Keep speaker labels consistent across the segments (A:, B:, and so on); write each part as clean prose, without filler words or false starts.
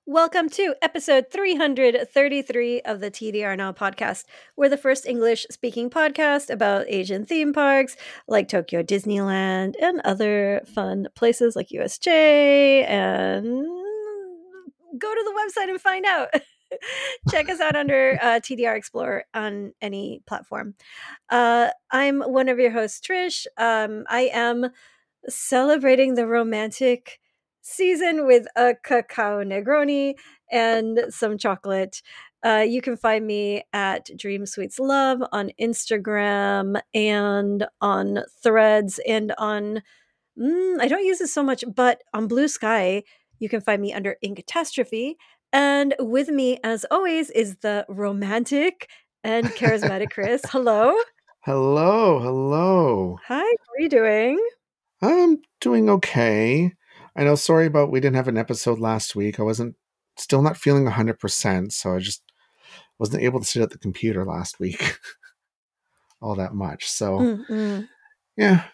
A: Welcome to episode 333 of the TDR Now podcast. We're the first English speaking podcast about Asian theme parks like Tokyo Disneyland and other fun places like USJ. And go to the website and find out. Check us out under TDR Explorer on any platform. I'm one of your hosts, Trish. I am celebrating the romantic season with a cacao Negroni and some chocolate. You can find me at Dream Sweets Love on Instagram and on Threads and on I don't use this so much, but on Blue Sky you can find me under Inkatastrophe. And with me, as always, is the romantic and charismatic Chris. Hello.
B: Hello.
A: Hi. How are you doing?
B: I'm doing okay. I know, sorry about we didn't have an episode last week. I wasn't still not feeling 100%, so I just wasn't able to sit at the computer last week all that much. So,
A: Mm-mm.
B: yeah,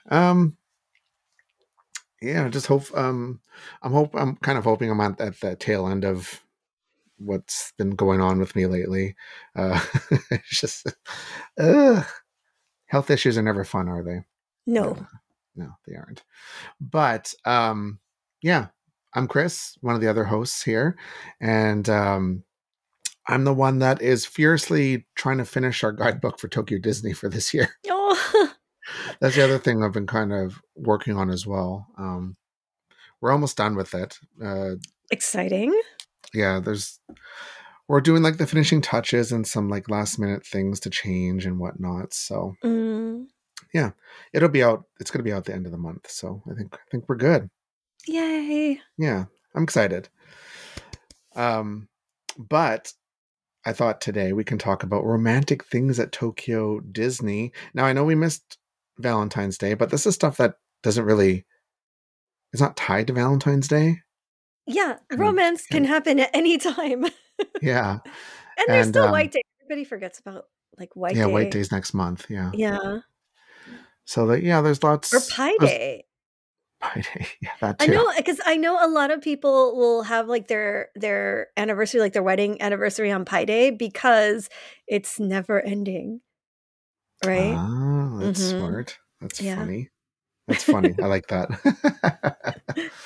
B: just hope I'm kind of hoping I'm at the tail end of what's been going on with me lately. It's just health issues are never fun, are they?
A: No.
B: No, they aren't. But yeah, I'm Chris, one of the other hosts here, and I'm the one that is fiercely trying to finish our guidebook for Tokyo Disney for this year.
A: Oh,
B: That's the other thing I've been kind of working on as well. We're almost done with it.
A: exciting.
B: Yeah, we're doing like the finishing touches and some like last minute things to change and whatnot. So yeah, it'll be out. It's going to be out the end of the month. So I think we're good.
A: Yay.
B: Yeah, I'm excited. But I thought today we can talk about romantic things at Tokyo Disney. Now, I know we missed Valentine's Day, but this is stuff that doesn't really, it's not tied to Valentine's Day.
A: Yeah,
B: And,
A: romance can
B: and
A: happen at any time.
B: yeah.
A: And there's
B: And
A: still White Day. Everybody forgets about like White
B: yeah, White
A: Day.
B: Day's next month. Yeah.
A: Yeah.
B: So that, yeah, there's
A: Or
B: lots.
A: Pi Day.
B: Pi Day. Yeah, that
A: I
B: too.
A: know because I know a lot of people will have like their anniversary, like their wedding anniversary on Pi Day because it's never ending. Right?
B: Ah, that's
A: Mm-hmm.
B: smart. That's
A: Yeah.
B: funny. That's funny. I like that.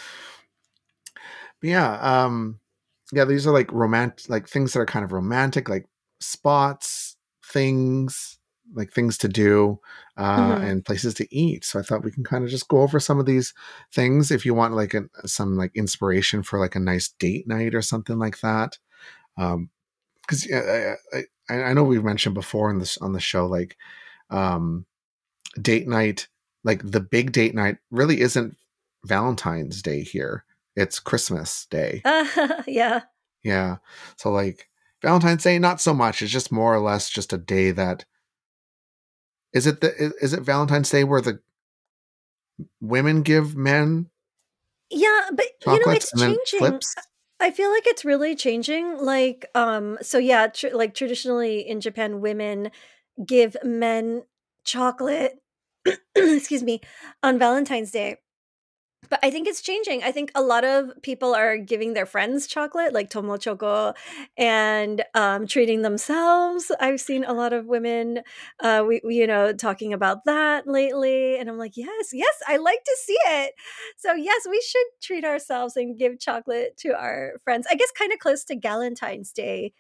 B: But yeah, these are like romantic, like things that are kind of romantic, like spots, things, like things to do,
A: Mm-hmm.
B: and places to eat. So I thought we can kind of just go over some of these things if you want like some like inspiration for like a nice date night or something like that. Because I know we've mentioned before in this on the show, like um, date night, like the big date night really isn't Valentine's Day here. It's Christmas Day.
A: Yeah.
B: Yeah. So like Valentine's Day, not so much. It's just more or less just a day that is it Valentine's Day where the women give men
A: Yeah, but
B: chocolates
A: it's
B: and then
A: changing.
B: flips?
A: I feel like it's really changing. Like, so yeah, like traditionally in Japan, women give men chocolate, excuse me, on Valentine's Day. But I think it's changing. I think a lot of people are giving their friends chocolate, like tomo choco, and treating themselves. I've seen a lot of women, talking about that lately, and I'm like, yes, I like to see it. So yes, we should treat ourselves and give chocolate to our friends. I guess kind of close to Galentine's Day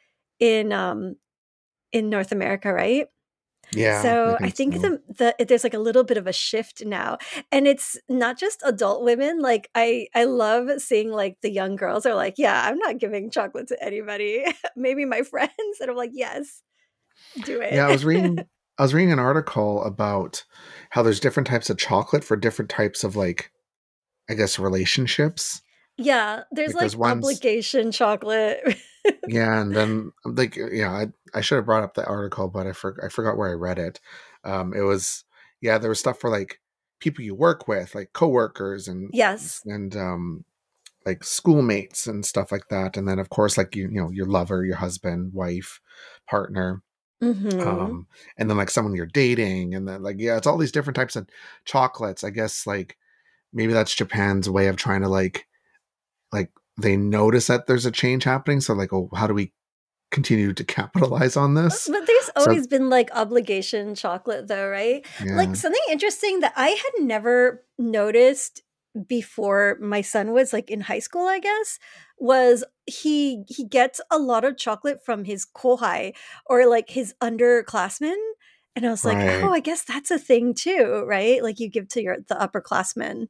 A: in North America, right?
B: Yeah, I
A: So I
B: think
A: think
B: so.
A: there's like a little bit of a shift now, and it's not just adult women. Like I love seeing like the young girls are like, yeah, I'm not giving chocolate to anybody, maybe my friends, and I'm like, yes, do
B: Yeah,
A: it.
B: I was reading an article about how there's different types of chocolate for different types of like I guess relationships.
A: Yeah, there's
B: Like there's
A: like
B: ones
A: obligation chocolate.
B: yeah, and then like I should have brought up the article, but I forgot where I read it. It was yeah, there was stuff for like people you work with, like coworkers
A: Yes.
B: and like schoolmates and stuff like that. And then of course like you know your lover, your husband, wife, partner,
A: Hmm.
B: um, and then like someone you're dating, and then like yeah, it's all these different types of chocolates. I guess like maybe that's Japan's way of trying to like they notice that there's a change happening. So like, oh, how do we continue to capitalize on this?
A: But there's
B: So
A: always been like obligation chocolate though, right? Like
B: yeah,
A: something interesting that I had never noticed before my son was like in high school, I guess, was he gets a lot of chocolate from his kohai or like his underclassmen. And I was like, oh,
B: right.
A: I guess that's a thing too, right? Like you give to the upperclassmen.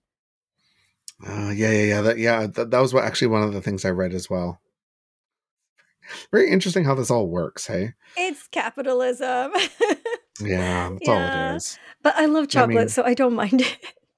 B: That was what actually one of the things I read as well. Very interesting how this all works. Hey,
A: It's capitalism.
B: yeah, that's all it
A: Yeah.
B: is.
A: But I love
B: I
A: chocolate,
B: mean,
A: so I don't mind it.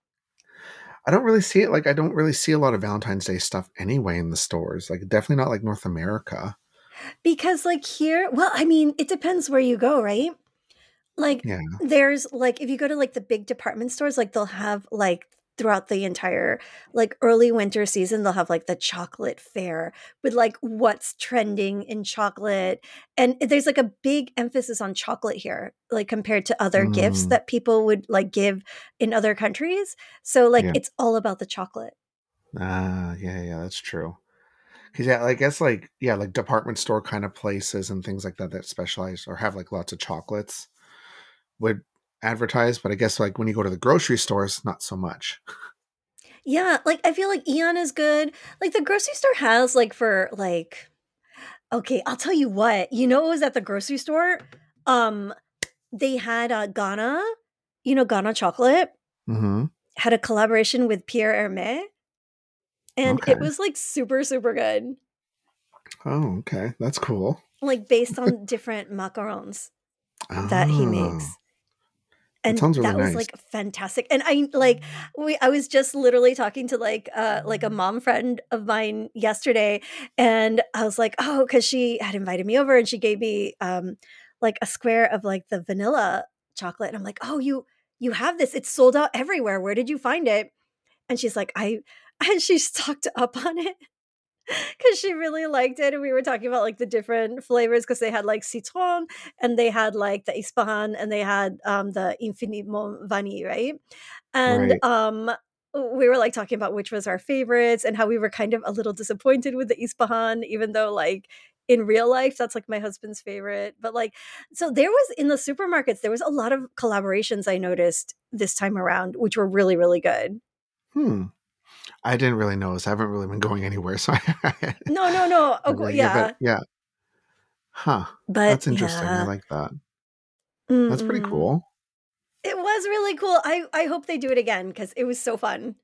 B: I don't really see it. Like, I don't really see a lot of Valentine's Day stuff anyway in the stores. Like, definitely not like North America.
A: Because like here, well, I mean, it depends where you go, right? Like
B: Yeah.
A: there's like if you go to like the big department stores, like they'll have like throughout the entire like early winter season, they'll have like the chocolate fair with like what's trending in chocolate. And there's like a big emphasis on chocolate here, like compared to other gifts
B: Mm,
A: that people would like give in other countries. So like
B: yeah.
A: it's all about the chocolate.
B: Yeah, that's true. Because yeah, I guess like yeah, like department store kind of places and things like that that specialize or have like lots of chocolates would advertise. But I guess like when you go to the grocery stores, not so much.
A: Yeah, like I feel like Eon is good. Like the grocery store has like for like okay, I'll tell you what. You know what was at the grocery store? Um they had Ghana, you know Ghana chocolate
B: Hmm.
A: had a collaboration with Pierre Hermé and
B: Okay.
A: it was like super super good.
B: Oh, okay. That's cool.
A: Like based on different macarons that he
B: Oh,
A: makes.
B: that
A: And
B: sounds really
A: that was,
B: nice.
A: like, fantastic, and I like, I was just literally talking to, like, a mom friend of mine yesterday, and I was like, "Oh," because she had invited me over and she gave me, like, a square of, like, the vanilla chocolate, and I'm like, "Oh, you have this, it's sold out everywhere, where did you find it?" And she's like, "I" and she stocked up on it. 'Cause she really liked it, and we were talking about, like, the different flavors because they had, like, citron, and they had, like, the Ispahan, and they had, the Infinite Mon Vanille, right? And,
B: Right.
A: we were, like, talking about which was our favorites and how we were kind of a little disappointed with the Ispahan, even though, like, in real life, that's, like, my husband's favorite, but, like so there was in the supermarkets, there was a lot of collaborations I noticed this time around, which were really, really good.
B: Hmm. I didn't really notice. I haven't really been going anywhere, so I
A: No, no, no,
B: yeah, but
A: yeah,
B: yeah. Huh.
A: but
B: That's interesting. I
A: yeah.
B: like that. That's pretty
A: Mm-mm.
B: cool.
A: It was really cool. I hope they do it again because it was so fun.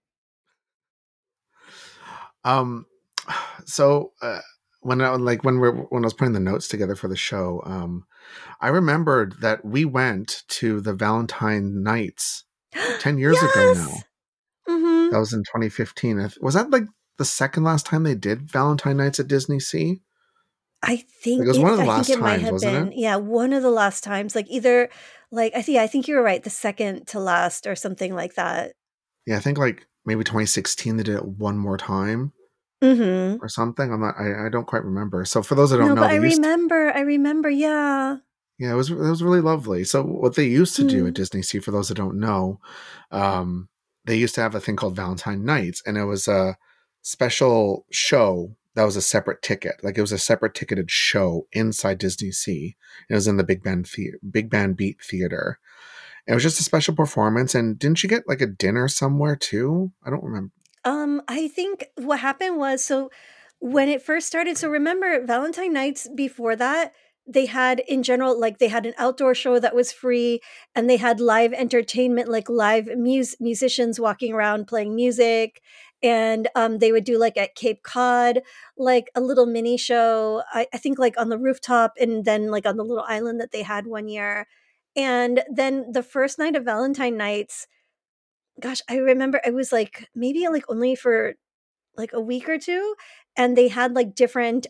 B: Um, so when I was putting the notes together for the show, I remembered that we went to the Valentine Nights 10 years ago now.
A: Yes! Mhm.
B: That was in 2015. Was that like the second last time they did Valentine Nights at Disney Sea? Like it was one of the
A: I think
B: last
A: it might
B: times,
A: have
B: wasn't it?
A: been, yeah, one of the last times, like, either like, I think you were right, the second to last or something like that.
B: Yeah, I think like maybe 2016 they did it one more time
A: Mhm.
B: or something. I don't quite remember. So for those that don't
A: No,
B: know,
A: but
B: they used
A: I remember, yeah.
B: yeah, it was really lovely. So what they used to do at
A: Mm.
B: Disney Sea, for those that don't know, um, they used to have a thing called Valentine Nights, and it was a special show that was a separate ticket. Like it was a separate ticketed show inside Disney Sea. It was in the Big Band Beat Theater. It was just a special performance. And didn't you get like a dinner somewhere too? I don't remember.
A: I think what happened was so when it first started, so remember Valentine nights before that, they had in general, like they had an outdoor show that was free and they had live entertainment, like live musicians walking around playing music. And they would do like at Cape Cod, like a little mini show, I think like on the rooftop and then like on the little island that they had one year. And then the first night of Valentine nights, gosh, I remember it was, like, maybe, like, only for, like, a week or 2, and they had, like, different,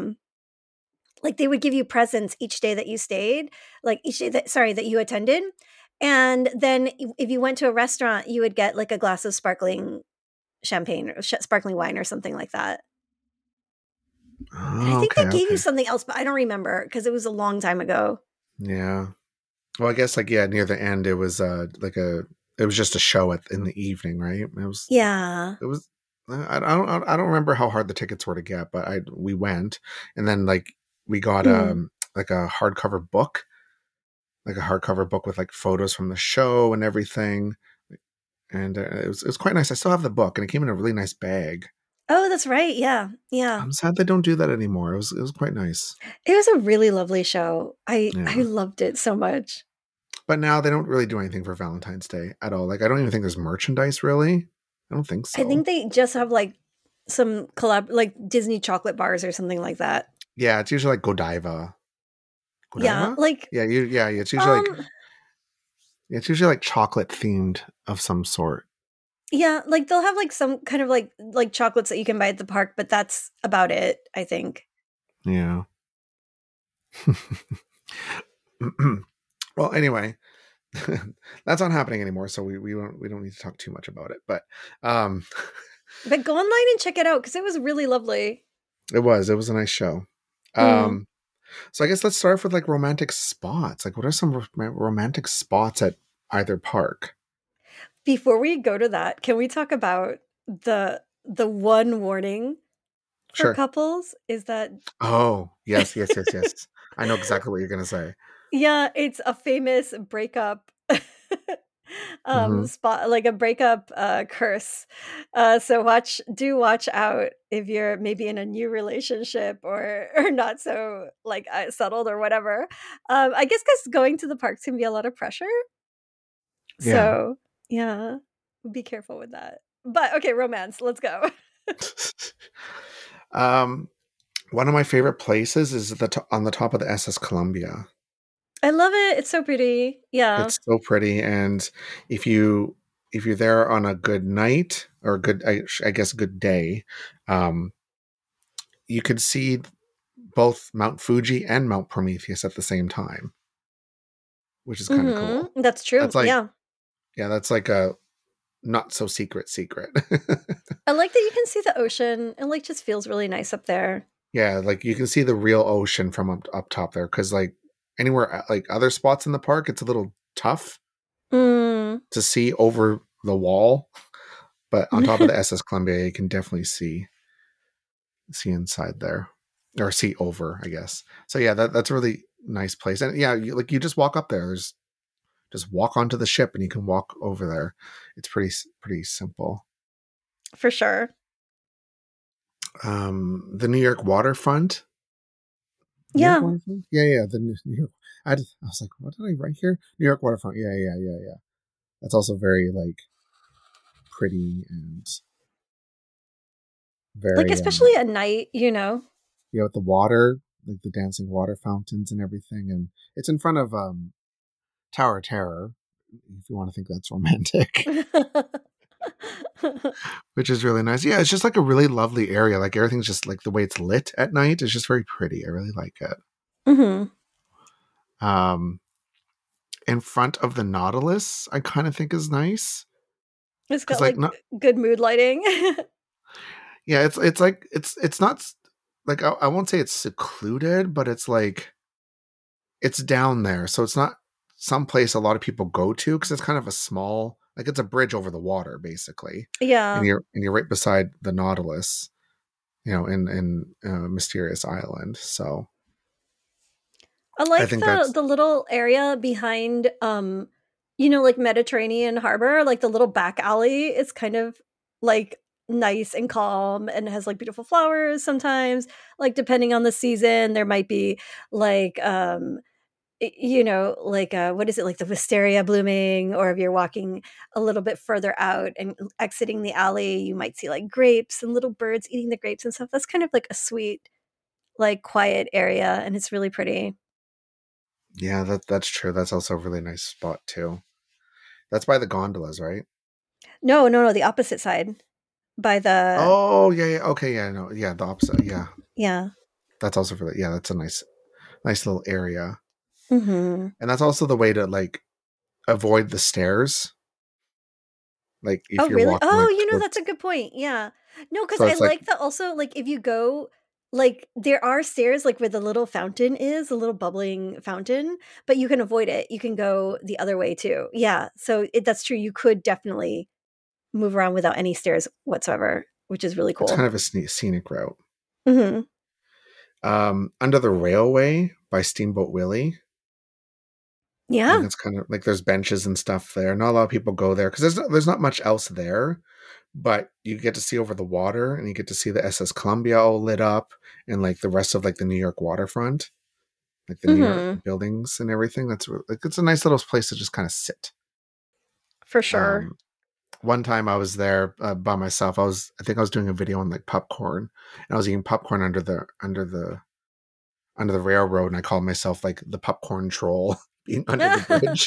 A: like, they would give you presents each day that you stayed, like, each day that sorry, that you attended, and then if you went to a restaurant, you would get, like, a glass of sparkling champagne or sparkling wine or something like that, and I
B: Oh,
A: think
B: okay,
A: they gave you
B: okay.
A: something else, but I don't remember because it was a long time ago.
B: Yeah. Well, I guess like yeah, near the end it was just a show in the evening, right?
A: Yeah.
B: It was I don't remember how hard the tickets were to get, but we went, and then like we got
A: Mm.
B: like a hardcover book with like photos from the show and everything, and it was quite nice. I still have the book, and it came in a really nice bag.
A: Oh, that's right. Yeah. Yeah.
B: I'm sad they don't do that anymore. It was quite nice.
A: It was a really lovely show. I
B: Yeah.
A: loved it so much.
B: But now they don't really do anything for Valentine's Day at all. Like I don't even think there's merchandise really. I don't think
A: I think
B: so.
A: they just have like some collab like Disney chocolate bars or something like that.
B: Yeah, it's usually like Godiva.
A: Yeah,
B: Godiva?
A: like
B: Yeah,
A: um
B: it's usually like chocolate themed of some sort.
A: yeah, like they'll have like some kind of like chocolates that you can buy at the park, but that's about it, I think.
B: Yeah. Well, anyway, that's not happening anymore, so we don't need to talk too much about it. But um
A: But go online and check it out because it was really lovely.
B: it was a nice show.
A: Mm.
B: Um so I guess let's start off with like romantic spots. Like what are some romantic spots at either park?
A: Before we go to that, can we talk about the one warning for
B: Sure.
A: couples is that
B: Oh, yes, yes, yes, yes. I know exactly what you're gonna say.
A: yeah, it's a famous breakup
B: Hmm.
A: spot like a breakup curse. So watch out if you're maybe in a new relationship or not so like settled or whatever. I guess cuz going to the parks can be a lot of pressure.
B: Yeah.
A: So, yeah, be careful with that. But okay, romance, let's go.
B: um, One of my favorite places is on the top of the SS Columbia.
A: I love it. It's so pretty. Yeah.
B: It's so pretty, and if you if you're there on a good night or I guess good day, um, you could see both Mount Fuji and Mount Prometheus at the same time, which is kind of cool.
A: That's true.
B: That's like
A: Yeah.
B: yeah, that's like a not so secret.
A: I like that you can see the ocean. It like just feels really nice up there.
B: Yeah, like you can see the real ocean from up top there because like anywhere like other spots in the park, it's a little tough
A: Mm.
B: to see over the wall, but on top of the SS Columbia, you can definitely see inside there or see over, I guess. So yeah, that's a really nice place, and yeah, you just walk up there. There's just walk onto the ship, and you can walk over there. It's pretty simple.
A: For sure.
B: The New York waterfront. New York
A: Yeah.
B: waterfront? Yeah. The New York. I was like, what did I write here? New York waterfront. Yeah. That's also very like pretty and
A: Like
B: very
A: especially at night, you know.
B: with the water, like the dancing water fountains and everything, and it's in front of Tower of Terror, if you want to think that's romantic, which is really nice. Yeah, it's just like a really lovely area. Like everything's just like the way it's lit at night is just very pretty. I really like it.
A: Mhm.
B: Um, in front of the Nautilus, I kind of think is nice
A: It's
B: because
A: got
B: like
A: like
B: not
A: good mood lighting.
B: yeah, it's like it's not like I won't say it's secluded, but it's like it's down there, so it's not some place a lot of people go to because it's kind of a small, like it's a bridge over the water basically, and
A: Yeah.
B: you're right beside the Nautilus, in Mysterious Island. So
A: I
B: I
A: like
B: think
A: the
B: that's
A: little area behind you know, like Mediterranean Harbor, like the little back alley. It's kind of like nice and calm and has like beautiful flowers sometimes. Like depending on the season, there might be like you know, like what is it like the wisteria blooming or if you're walking a little bit further out and exiting the alley, you might see like grapes and little birds eating the grapes and stuff. That's kind of like a sweet like quiet area and it's really pretty.
B: yeah, that's true. That's also a really nice spot too. That's by the gondolas, right?
A: No, no, no, the opposite side by the
B: Oh yeah, okay, yeah, no, yeah, the opposite, yeah.
A: yeah.
B: That's also really, yeah, that's a nice little area,
A: Mhm.
B: and that's also the way to like avoid the stairs. Like if
A: Oh,
B: you're
A: really?
B: walking like
A: Oh, you know, that's
B: towards,
A: a good point, yeah. No, because
B: so
A: I
B: it's like
A: like that also, like, if you go like, there are stairs, like, where the little fountain is, a little bubbling fountain, but you can avoid it. You can go the other way too. Yeah, so that's true, you could definitely move around without any stairs whatsoever, which is really
B: It's
A: cool.
B: kind of a scenic route.
A: Hmm.
B: Under the Railway by Steamboat Willie. I think
A: Yeah.
B: it's kind of like there's benches and stuff there. Not a lot of people go there because there's not much else there, but you get to see over the water and you get to see the SS Columbia all lit up and like the rest of like the New York waterfront, like the New York
A: Hmm.
B: buildings and everything. Like it's a nice little place to just kind of sit.
A: For sure.
B: Um, One time I was there by myself. I think I was doing a video on like popcorn, and I was eating popcorn under the railroad, and I called myself like the popcorn troll being under the bridge.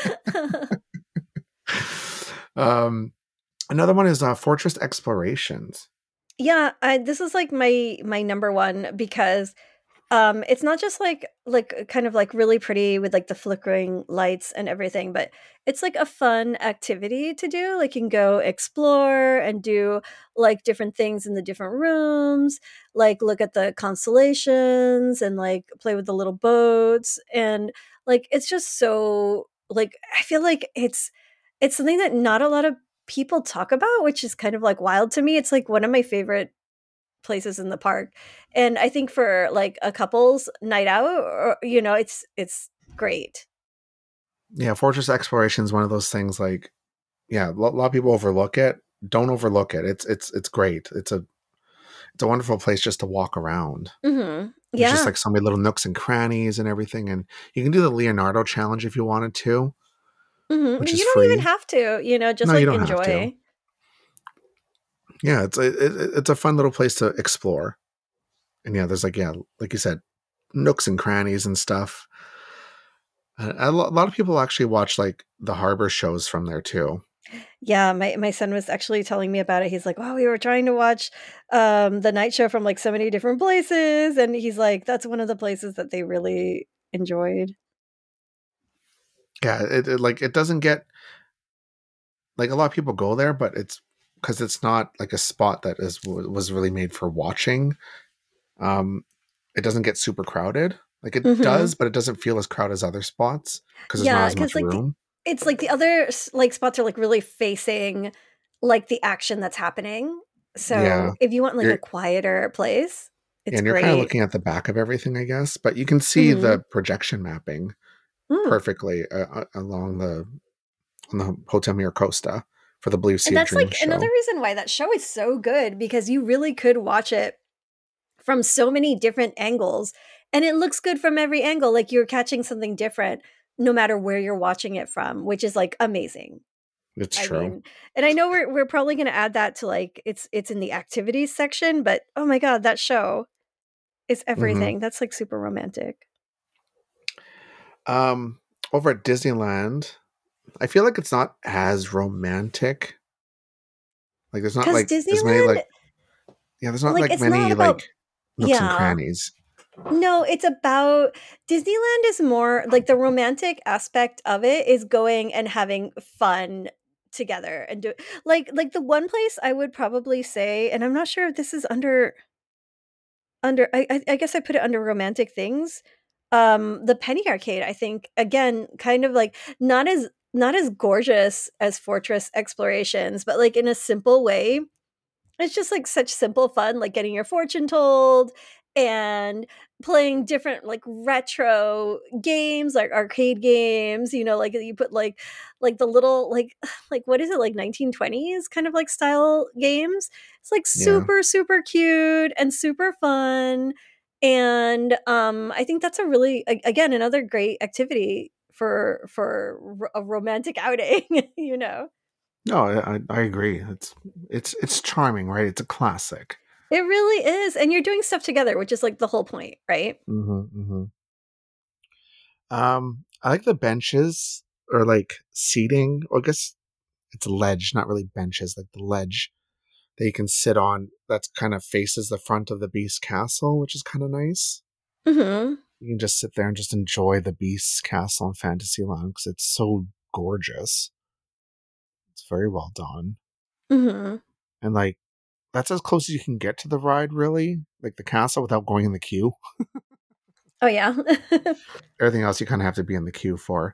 B: um, Another one is Fortress Explorations.
A: Yeah, this is like my number one because it's not just like kind of like really pretty with like the flickering lights and everything, but it's like a fun activity to do. Like you can go explore and do like different things in the different rooms, like look at the constellations and like play with the little boats and like it's just so like I feel like it's something that not a lot of people talk about, which is kind of like wild to me. It's like one of my favorite places in the park. And I think for like a couple's night out, or, it's great.
B: Yeah, Fortress Exploration is one of those things. Like, yeah, a lot of people overlook it. Don't overlook it. It's great. It's a wonderful place just to walk around.
A: Hmm.
B: There's just
A: Yeah.
B: like so many little nooks and crannies and everything, and you can do the Leonardo challenge if you wanted to,
A: Hmm.
B: which is
A: You don't even
B: free.
A: have to, just
B: No, you
A: like
B: don't have to.
A: enjoy.
B: Yeah, it's a fun little place to explore. And yeah, there's like you said, nooks and crannies and stuff. A lot of people actually watch like the harbor shows from there too.
A: Yeah, my son was actually telling me about it. He's like, "Wow, we were trying to watch the night show from like so many different places." And he's like, "That's one of the places that they really enjoyed."
B: Yeah, it doesn't get like a lot of people go there, but it's because it's not like a spot that was really made for watching. Um, it doesn't get super crowded. Like it
A: Hmm.
B: does, but it doesn't feel as crowded as other spots because there's not
A: Yeah,
B: as much
A: because like
B: room.
A: it's like the other like spots are like really facing like the action that's happening.
B: Yeah,
A: So if you want like a
B: you're
A: quieter place, it's
B: and you're kind of
A: great.
B: looking at the back of everything, I guess. But you can see
A: Hmm.
B: the projection mapping
A: Mm.
B: perfectly along the on the Hotel Miracosta for the Blue
A: And
B: Sea of
A: that's
B: Dreams
A: like another
B: show.
A: reason why that show is so good because you really could watch it from so many different angles and it looks good from every angle. Like you're catching something different no matter where you're watching it from, which is like amazing.
B: It's
A: I
B: true.
A: mean, and I know we're probably going to add that to like it's in the activities section, but oh my god, that show is
B: Hmm.
A: everything. That's like super romantic.
B: Um, Over at Disneyland, I feel like it's not as romantic. Like there's not
A: Cuz
B: like as many
A: Disneyland,
B: like yeah, there's not
A: like
B: like
A: it's not
B: many
A: about
B: like nooks and
A: yeah.
B: crannies.
A: No, it's about Disneyland is more like the romantic aspect of it is going and having fun together and do like the one place I would probably say, and I'm not sure if this is under I guess I put it under romantic things. The Penny Arcade, I think, again, kind of like not as gorgeous as Fortress Explorations, but like in a simple way. It's just like such simple fun, like getting your fortune told and playing different like retro games, like arcade games, like you put like the little like what is it, like 1920s kind of like style games. It's like
B: Yeah.
A: super, super cute and super fun. And I think that's a really again another great activity for a romantic outing, you know.
B: No, I agree. It's charming, right? It's a classic.
A: It really is, and you're doing stuff together, which is, like, the whole point, right?
B: Hmm. Hmm. I like the benches or like seating, or I guess it's ledge, not really benches, like the ledge that you can sit on that's kind of faces the front of the Beast Castle, which is kind of nice.
A: Mhm,
B: You can just sit there and just enjoy the Beast Castle in Fantasyland because it's so gorgeous. It's very well done.
A: mhm.
B: And like that's as close as you can get to the ride, really, like the castle without going in the queue.
A: Oh, yeah.
B: Everything else you kind of have to be in the queue for.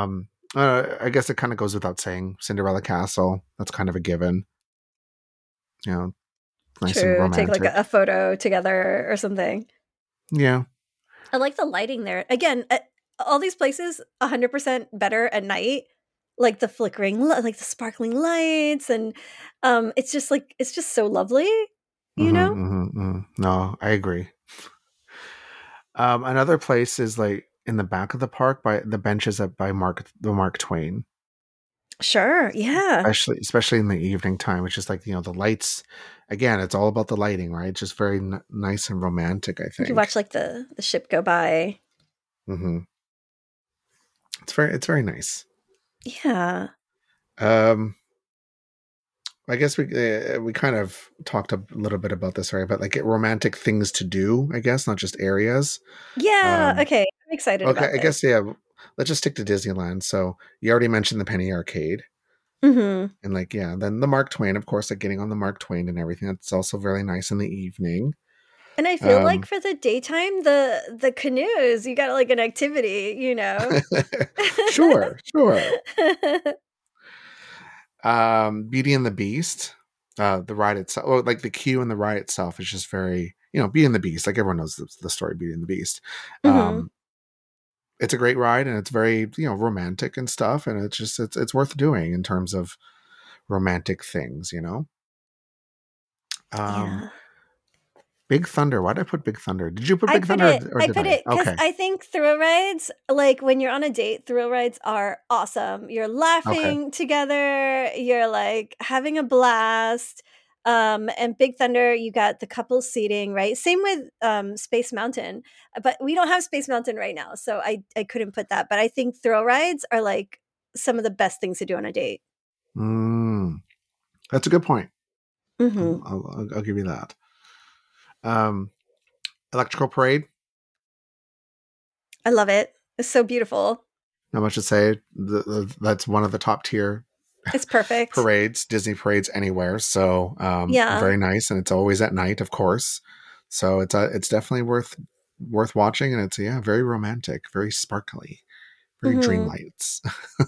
B: I guess it kind of goes without saying. Cinderella Castle, that's kind of a given. you know, nice and
A: True. Take like
B: romantic.
A: a photo together or something.
B: Yeah.
A: I like the lighting there. Again, all these places 100% better at night. Like the flickering, like the sparkling lights, and it's just so lovely, you know?
B: No, I agree. Another place is like in the back of the park by the benches up by Mark Twain,
A: Sure, yeah.
B: especially in the evening time, which is like the lights. Again, it's all about the lighting, right? Just very nice and romantic. I
A: You can
B: think.
A: watch like the ship go by.
B: hmm it's very nice.
A: Yeah.
B: Um, I guess we kind of talked a little bit about this, right? But like romantic things to do, I guess, not just areas.
A: Yeah,
B: Um,
A: okay. I'm excited
B: okay,
A: about
B: I
A: this.
B: guess yeah. Let's just stick to Disneyland. So you already mentioned the Penny Arcade.
A: Mhm.
B: And like, yeah, then the Mark Twain, of course, like getting on the Mark Twain and everything. That's also very nice in the evening.
A: And I feel like
B: Um,
A: for the daytime, the canoes, you got like an activity, you know?
B: sure, sure. Beauty and the Beast, the ride itself, or like the queue and the ride itself is just very, Beauty and the Beast. Like everyone knows the story, Beauty and the Beast.
A: Mhm.
B: It's a great ride and it's very, romantic and stuff. And it's worth doing in terms of romantic things. Um,
A: Yeah.
B: Big Thunder. Why did I put Big Thunder? Did you put Big Thunder or
A: I
B: did
A: put
B: I?
A: it because
B: Okay.
A: I think thrill rides, like when you're on a date, thrill rides are awesome. You're
B: Okay.
A: laughing together, you're like having a blast. And Big Thunder, you got the couple seating, right? Same with Space Mountain, but we don't have Space Mountain right now, so I couldn't put that. But I think thrill rides are like some of the best things to do on a date.
B: Mm, that's a good point.
A: Hmm.
B: I'll give you that. Um, Electrical Parade.
A: I love it. It's so beautiful.
B: Not much to say. That's one of the top tier
A: It's perfect.
B: parades, Disney parades anywhere. So
A: Yeah.
B: very nice, and it's always at night, of course. So it's definitely worth watching, and it's very romantic, very sparkly, very dream
A: Hmm.
B: lights.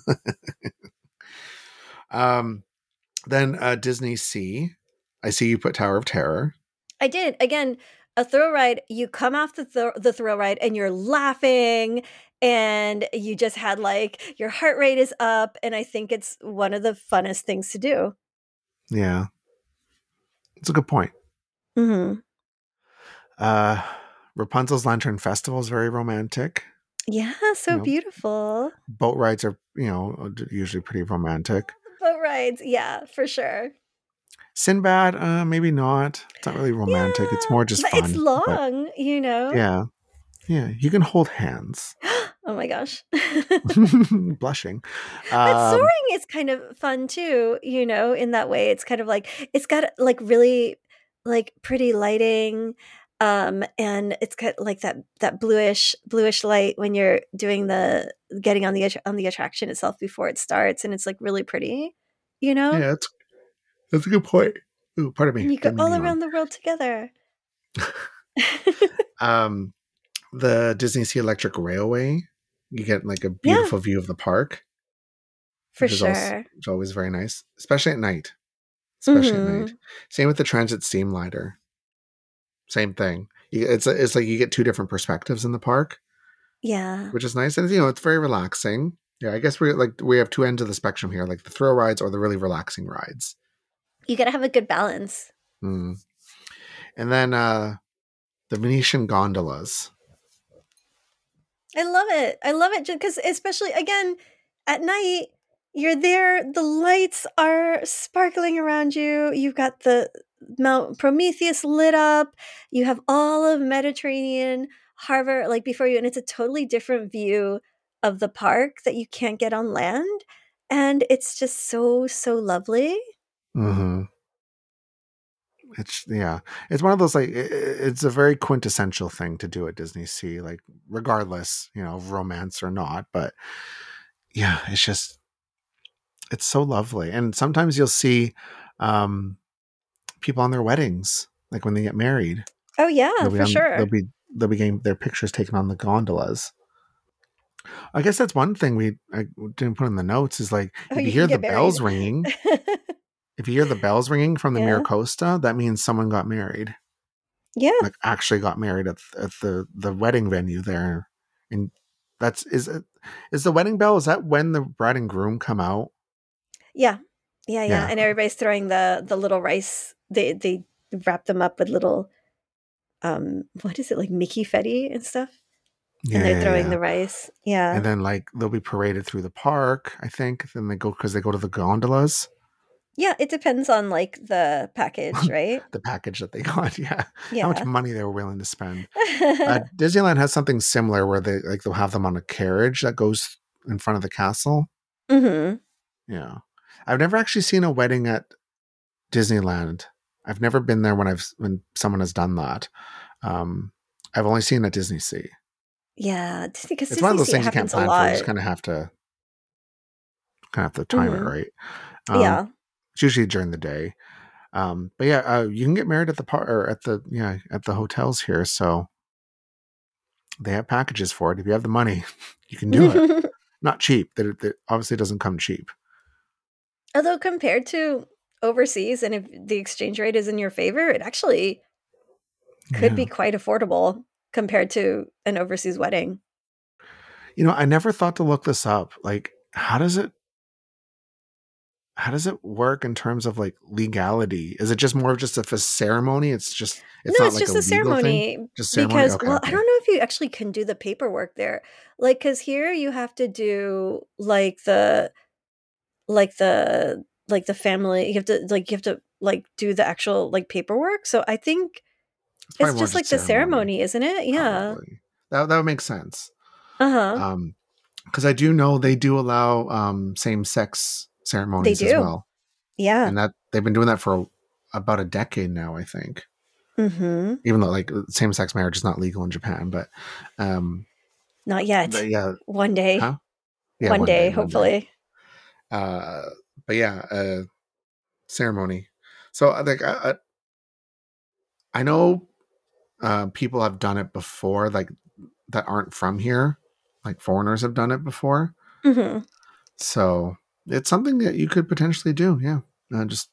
B: um, then Disney Sea. I see you put Tower of Terror.
A: I did. Again, a thrill ride, you come off the thrill ride and you're laughing and you just had like your heart rate is up. And I think it's one of the funnest things to do.
B: Yeah, it's a good point.
A: Hmm.
B: Uh, Rapunzel's Lantern Festival is very romantic.
A: Yeah,
B: You
A: so
B: know,
A: beautiful.
B: boat rides are usually pretty romantic.
A: The boat rides. Yeah, for sure.
B: Sinbad, maybe not. It's not really romantic. It's
A: Yeah,
B: more just
A: but it's
B: fun. But
A: long, you know?
B: yeah, yeah, you can hold hands.
A: Oh my gosh.
B: Blushing.
A: But
B: Um,
A: soaring is kind of fun too, you know, in that way. It's kind of like it's got like really like pretty lighting, and it's got like that bluish light when you're doing the getting on on the attraction itself before it starts, and it's like really pretty, you know?
B: yeah, that's a good point. Ooh, pardon me,
A: And you go
B: didn't mean to
A: all
B: yawn.
A: around the world together.
B: Um, the Disney Sea Electric Railway, you get like a
A: Yeah,
B: beautiful view of the park,
A: for
B: which is also
A: sure.
B: which is always very nice, especially at night. Especially at night.
A: Mhm.
B: Same with the Transit Steamliner. Same thing. It's like you get two different perspectives in the park,
A: Yeah.
B: which is nice, and it's very relaxing. Yeah, I guess we have two ends of the spectrum here, like the thrill rides or the really relaxing rides.
A: You gotta have a good balance.
B: Mm. And then the Venetian gondolas.
A: I love it. I love it because especially again at night, you're there, the lights are sparkling around you. You've got the Mount Prometheus lit up. You have all of Mediterranean harbor like before you, and it's a totally different view of the park that you can't get on land. And it's just so lovely.
B: hmm it's one of those like it's a very quintessential thing to do at Disney Sea, like regardless, of romance or not. But yeah, it's so lovely, and sometimes you'll see um, people on their weddings, like when they get married.
A: Oh yeah,
B: They'll be
A: for
B: on. They'll
A: sure.
B: be they'll be getting their pictures taken on the gondolas. I guess that's one thing I didn't put in the notes is like
A: Oh,
B: if you
A: you can
B: hear the
A: get
B: bells
A: married.
B: ringing, if you hear the bells ringing from the
A: Yeah.
B: Miracosta, that means someone got married.
A: Yeah.
B: Like actually got married at the wedding venue there. And that's is the wedding bell, is that when the bride and groom come out?
A: Yeah. Yeah, yeah,
B: Yeah.
A: and everybody's throwing the little rice. They wrap them up with little, what is it, like Mickey Fetty and stuff? And
B: Yeah,
A: they're
B: yeah,
A: throwing
B: yeah.
A: the rice. Yeah.
B: And then like they'll be paraded through the park, I think. Then they go because they go to the gondolas.
A: Yeah, it depends on, like, the package, right?
B: The package that they got, yeah. How much
A: Yeah.
B: money they were willing to spend. Disneyland has something similar where they'll have them on a carriage that goes in front of the castle.
A: Mhm.
B: Yeah. I've never actually seen a wedding at Disneyland. I've never been there when someone has done that. I've only seen at Disney Sea.
A: Yeah, Disney, 'cause
B: It's one of
A: Disney
B: those
A: Sea
B: things you can't
A: happens a
B: plan for. You just
A: lot.
B: kind of have to time it
A: Mhm.
B: right.
A: Yeah.
B: It's usually during the day. But yeah, you can get married at the or at the hotels here. So they have packages for it. If you have the money, you can do it. Not cheap. That obviously doesn't come cheap.
A: Although compared to overseas, and if the exchange rate is in your favor, it actually could be
B: Yeah.
A: quite affordable compared to an overseas wedding.
B: I never thought to look this up. Like, how does it work in terms of like legality? Is it just more of just a ceremony?
A: No,
B: It's not
A: it's
B: like a
A: just a
B: legal thing.
A: ceremony
B: Just ceremony.
A: because,
B: Okay,
A: well, I
B: okay.
A: don't know if you actually can do the paperwork there. Like, because here you have to do like the family. You have to do the actual like paperwork. So I think
B: It's
A: it's
B: probably more
A: just
B: just
A: like the
B: ceremony.
A: ceremony, isn't it? Yeah.
B: Probably that would make sense.
A: Uh-huh.
B: Because I do know they do allow same sex
A: They
B: ceremonies as
A: do.
B: well,
A: Yeah.
B: and that they've been doing that for about a decade now, I think.
A: Mhm.
B: Even though like same sex marriage is not legal in Japan, but um,
A: Not yet.
B: yeah,
A: One day.
B: huh? Yeah,
A: One day,
B: one day.
A: hopefully.
B: Uh, but yeah, ceremony. So like I know people have done it before, like that aren't from here, like foreigners have done it before.
A: Mhm.
B: So it's something that you could potentially do. Yeah, just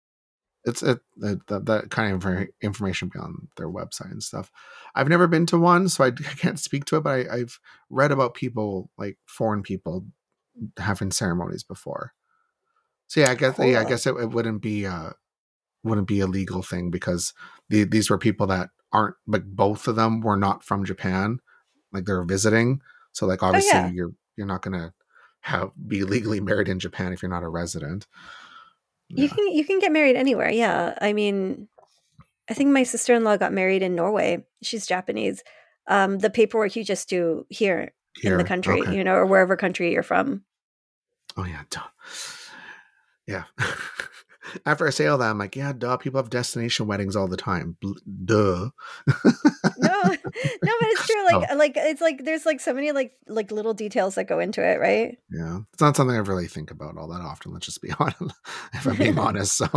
B: that kind of information be on their website and stuff. I've never been to one, so I can't speak to it. But I've read about people, like foreign people, having ceremonies before. So yeah, I
A: Cool.
B: guess it wouldn't be a legal thing because these were people that aren't, like, both of them were not from Japan, like they're visiting. So like
A: Oh,
B: obviously
A: yeah.
B: you're not gonna be legally married in Japan if you're not a resident.
A: You
B: Yeah,
A: can get married anywhere, yeah. I mean, I think my sister-in-law got married in Norway. She's Japanese. The paperwork you just do here in the
B: here.
A: country,
B: Okay.
A: or wherever country you're from.
B: Oh yeah, duh. Yeah. After I say all that, I'm like, yeah, duh. People have destination weddings all the time. Duh.
A: No, no, but it's true, like
B: Oh
A: it's like there's, like, so many, like, little details that go into it, right?
B: yeah, it's not something I really think about all that often. Let's just be honest. If I'm being honest, so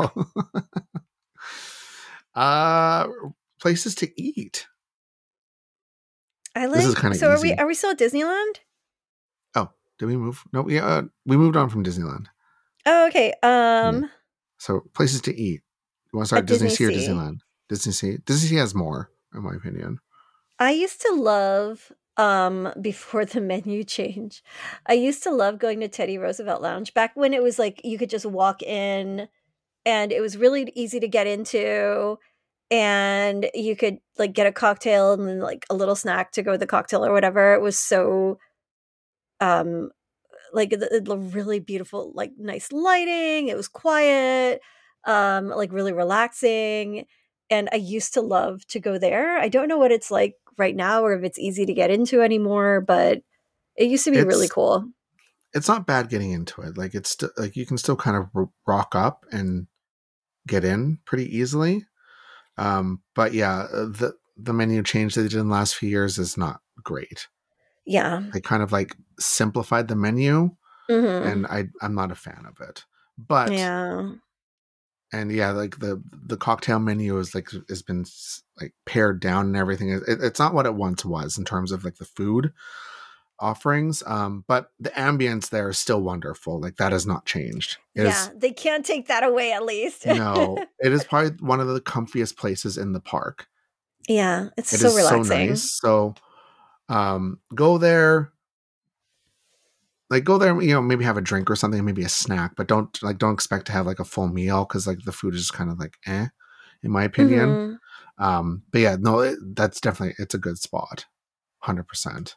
B: uh, places to eat. This is kind of
A: So are we
B: easy.
A: are we still at Disneyland?
B: Oh, did we move? No, yeah, we moved on from Disneyland.
A: Oh, okay,
B: Yeah. So places to eat. You want to start
A: at
B: at Disney
A: Disney
B: Sea or
A: Sea.
B: Disneyland? Disney Sea. Disney Sea has more, in my opinion.
A: I used to love, before the menu change, I used to love going to Teddy Roosevelt Lounge back when it was like you could just walk in and it was really easy to get into, and you could, like, get a cocktail and then, like, a little snack to go with the cocktail or whatever. It was so, um, like, the really beautiful, like, nice lighting, it was quiet, like, really relaxing, and I used to love to go there. I don't know what it's like right now or if it's easy to get into anymore, but it used to be really
B: It's
A: cool.
B: it's not bad getting into it. Like it's like you can still kind of rock up and get in pretty easily. But yeah, the menu change that they did in the last few years is not great.
A: Yeah.
B: They kind of like simplified the menu,
A: Mhm.
B: and I'm not a fan of it. But
A: Yeah.
B: and yeah, like the cocktail menu is like has been like pared down and everything. It's not what it once was in terms of like the food. offerings. But the ambience there is still wonderful. Like that has not changed. It
A: Yeah,
B: is
A: they can't take that away at least.
B: no, it is probably one of the comfiest places in the park.
A: Yeah, it's
B: It
A: so
B: is so nice.
A: relaxing.
B: So go there, like go there, maybe have a drink or something, maybe a snack, but don't expect to have like a full meal because like the food is kind of like in my opinion.
A: Mhm.
B: But yeah, no, that's definitely it's a good spot, 100%.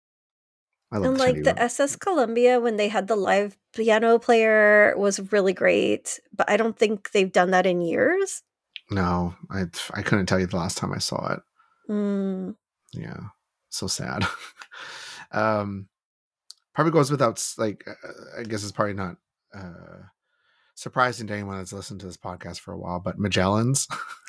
B: I love
A: And,
B: the
A: like,
B: Teddy
A: the
B: Room.
A: SS Columbia, when they had the live piano player was really great, but I don't think they've done that in years.
B: No, I couldn't tell you the last time I saw it.
A: Mm.
B: Yeah, so sad. um, Probably goes without like I guess it's probably not surprising to anyone that's listened to this podcast for a while, but Magellan's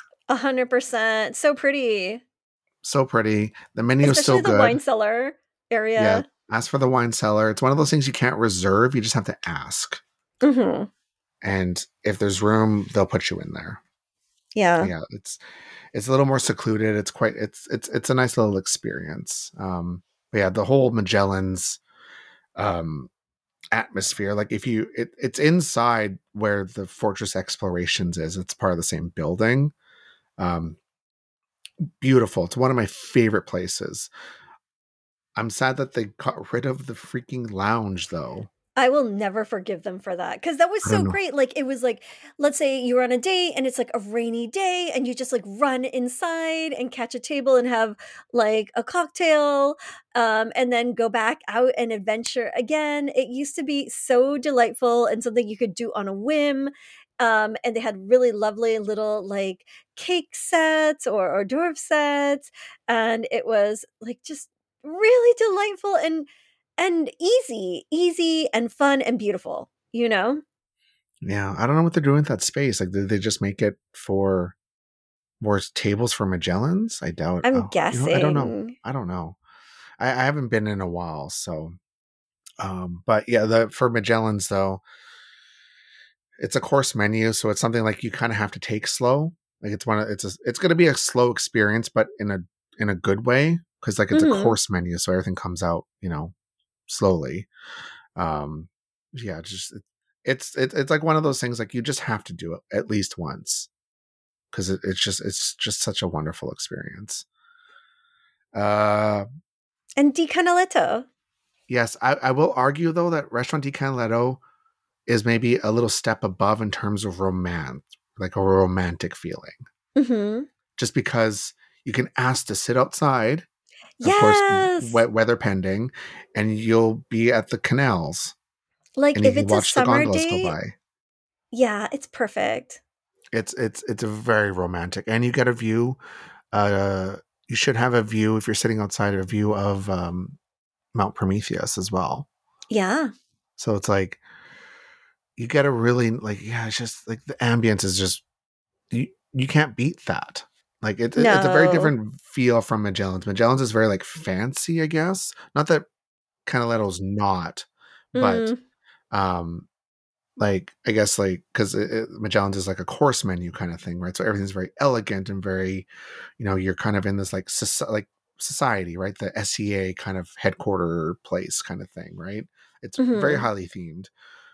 A: 100%. So pretty.
B: so pretty. The menu is
A: Especially
B: so
A: the wine
B: good.
A: cellar
B: Yeah,
A: area.
B: ask for the wine cellar. It's one of those things you can't reserve. You just have to ask,
A: Mhm.
B: and if there's room, they'll put you in there.
A: Yeah.
B: Yeah, it's a little more secluded. It's quite it's a nice little experience. But yeah, the whole Magellan's um atmosphere, like if you it's inside where the Fortress Explorations is. It's part of the same building. Um, Beautiful. It's one of my favorite places. I'm sad that they got rid of the freaking lounge though.
A: I will never forgive them for that because that was
B: I don't
A: so
B: know.
A: great. Like, it was like, let's say you were on a date and it's like a rainy day and you just like run inside and catch a table and have like a cocktail, and then go back out and adventure again. It used to be so delightful and something you could do on a whim. And they had really lovely little like cake sets or hors d'oeuvre sets. And it was like just really delightful and easy and fun and beautiful, you know?
B: Yeah, I don't know what they're doing with that space. Like, did they just make it for more tables for Magellans? I doubt.
A: I'm
B: Oh, I don't know.
A: guessing.
B: I don't know. I haven't been in a while, so. But yeah, the for Magellans though, it's a course menu, so it's something like you kind of have to take slow. Like it's going to be a slow experience, but in a good way because like it's a
A: Mhm.
B: course menu, so everything comes out slowly. Um, yeah, it's like one of those things like you just have to do it at least once because it's just such a wonderful experience. Uh,
A: And Di Canaletto.
B: yes, I will argue though that Restaurant di Canaletto is maybe a little step above in terms of romance, like a romantic feeling,
A: Mhm.
B: just because you can ask to sit outside, of course,
A: Yes!
B: wet weather pending, and you'll be at the canals
A: Like,
B: and you
A: if
B: can
A: it's a
B: watch the
A: summer
B: gondolas go
A: date,
B: by.
A: yeah, it's perfect.
B: It's a very romantic, and you get a view. Uh, you should have a view if you're sitting outside, a view of Mount Prometheus as well.
A: Yeah.
B: So it's like you get a really like yeah, it's just like the ambience is just you can't beat that. Like it's a very
A: No.
B: different feel from Magellan's. Magellan's is very like fancy, I guess. Not that Canaletto's not, but
A: Mm.
B: um like I guess like because Magellan's is like a course menu kind of thing, right? So everything's very elegant and very, you're kind of in this like like society, right? The SEA kind of headquarter place kind of thing, right? It's very
A: Mhm.
B: highly themed.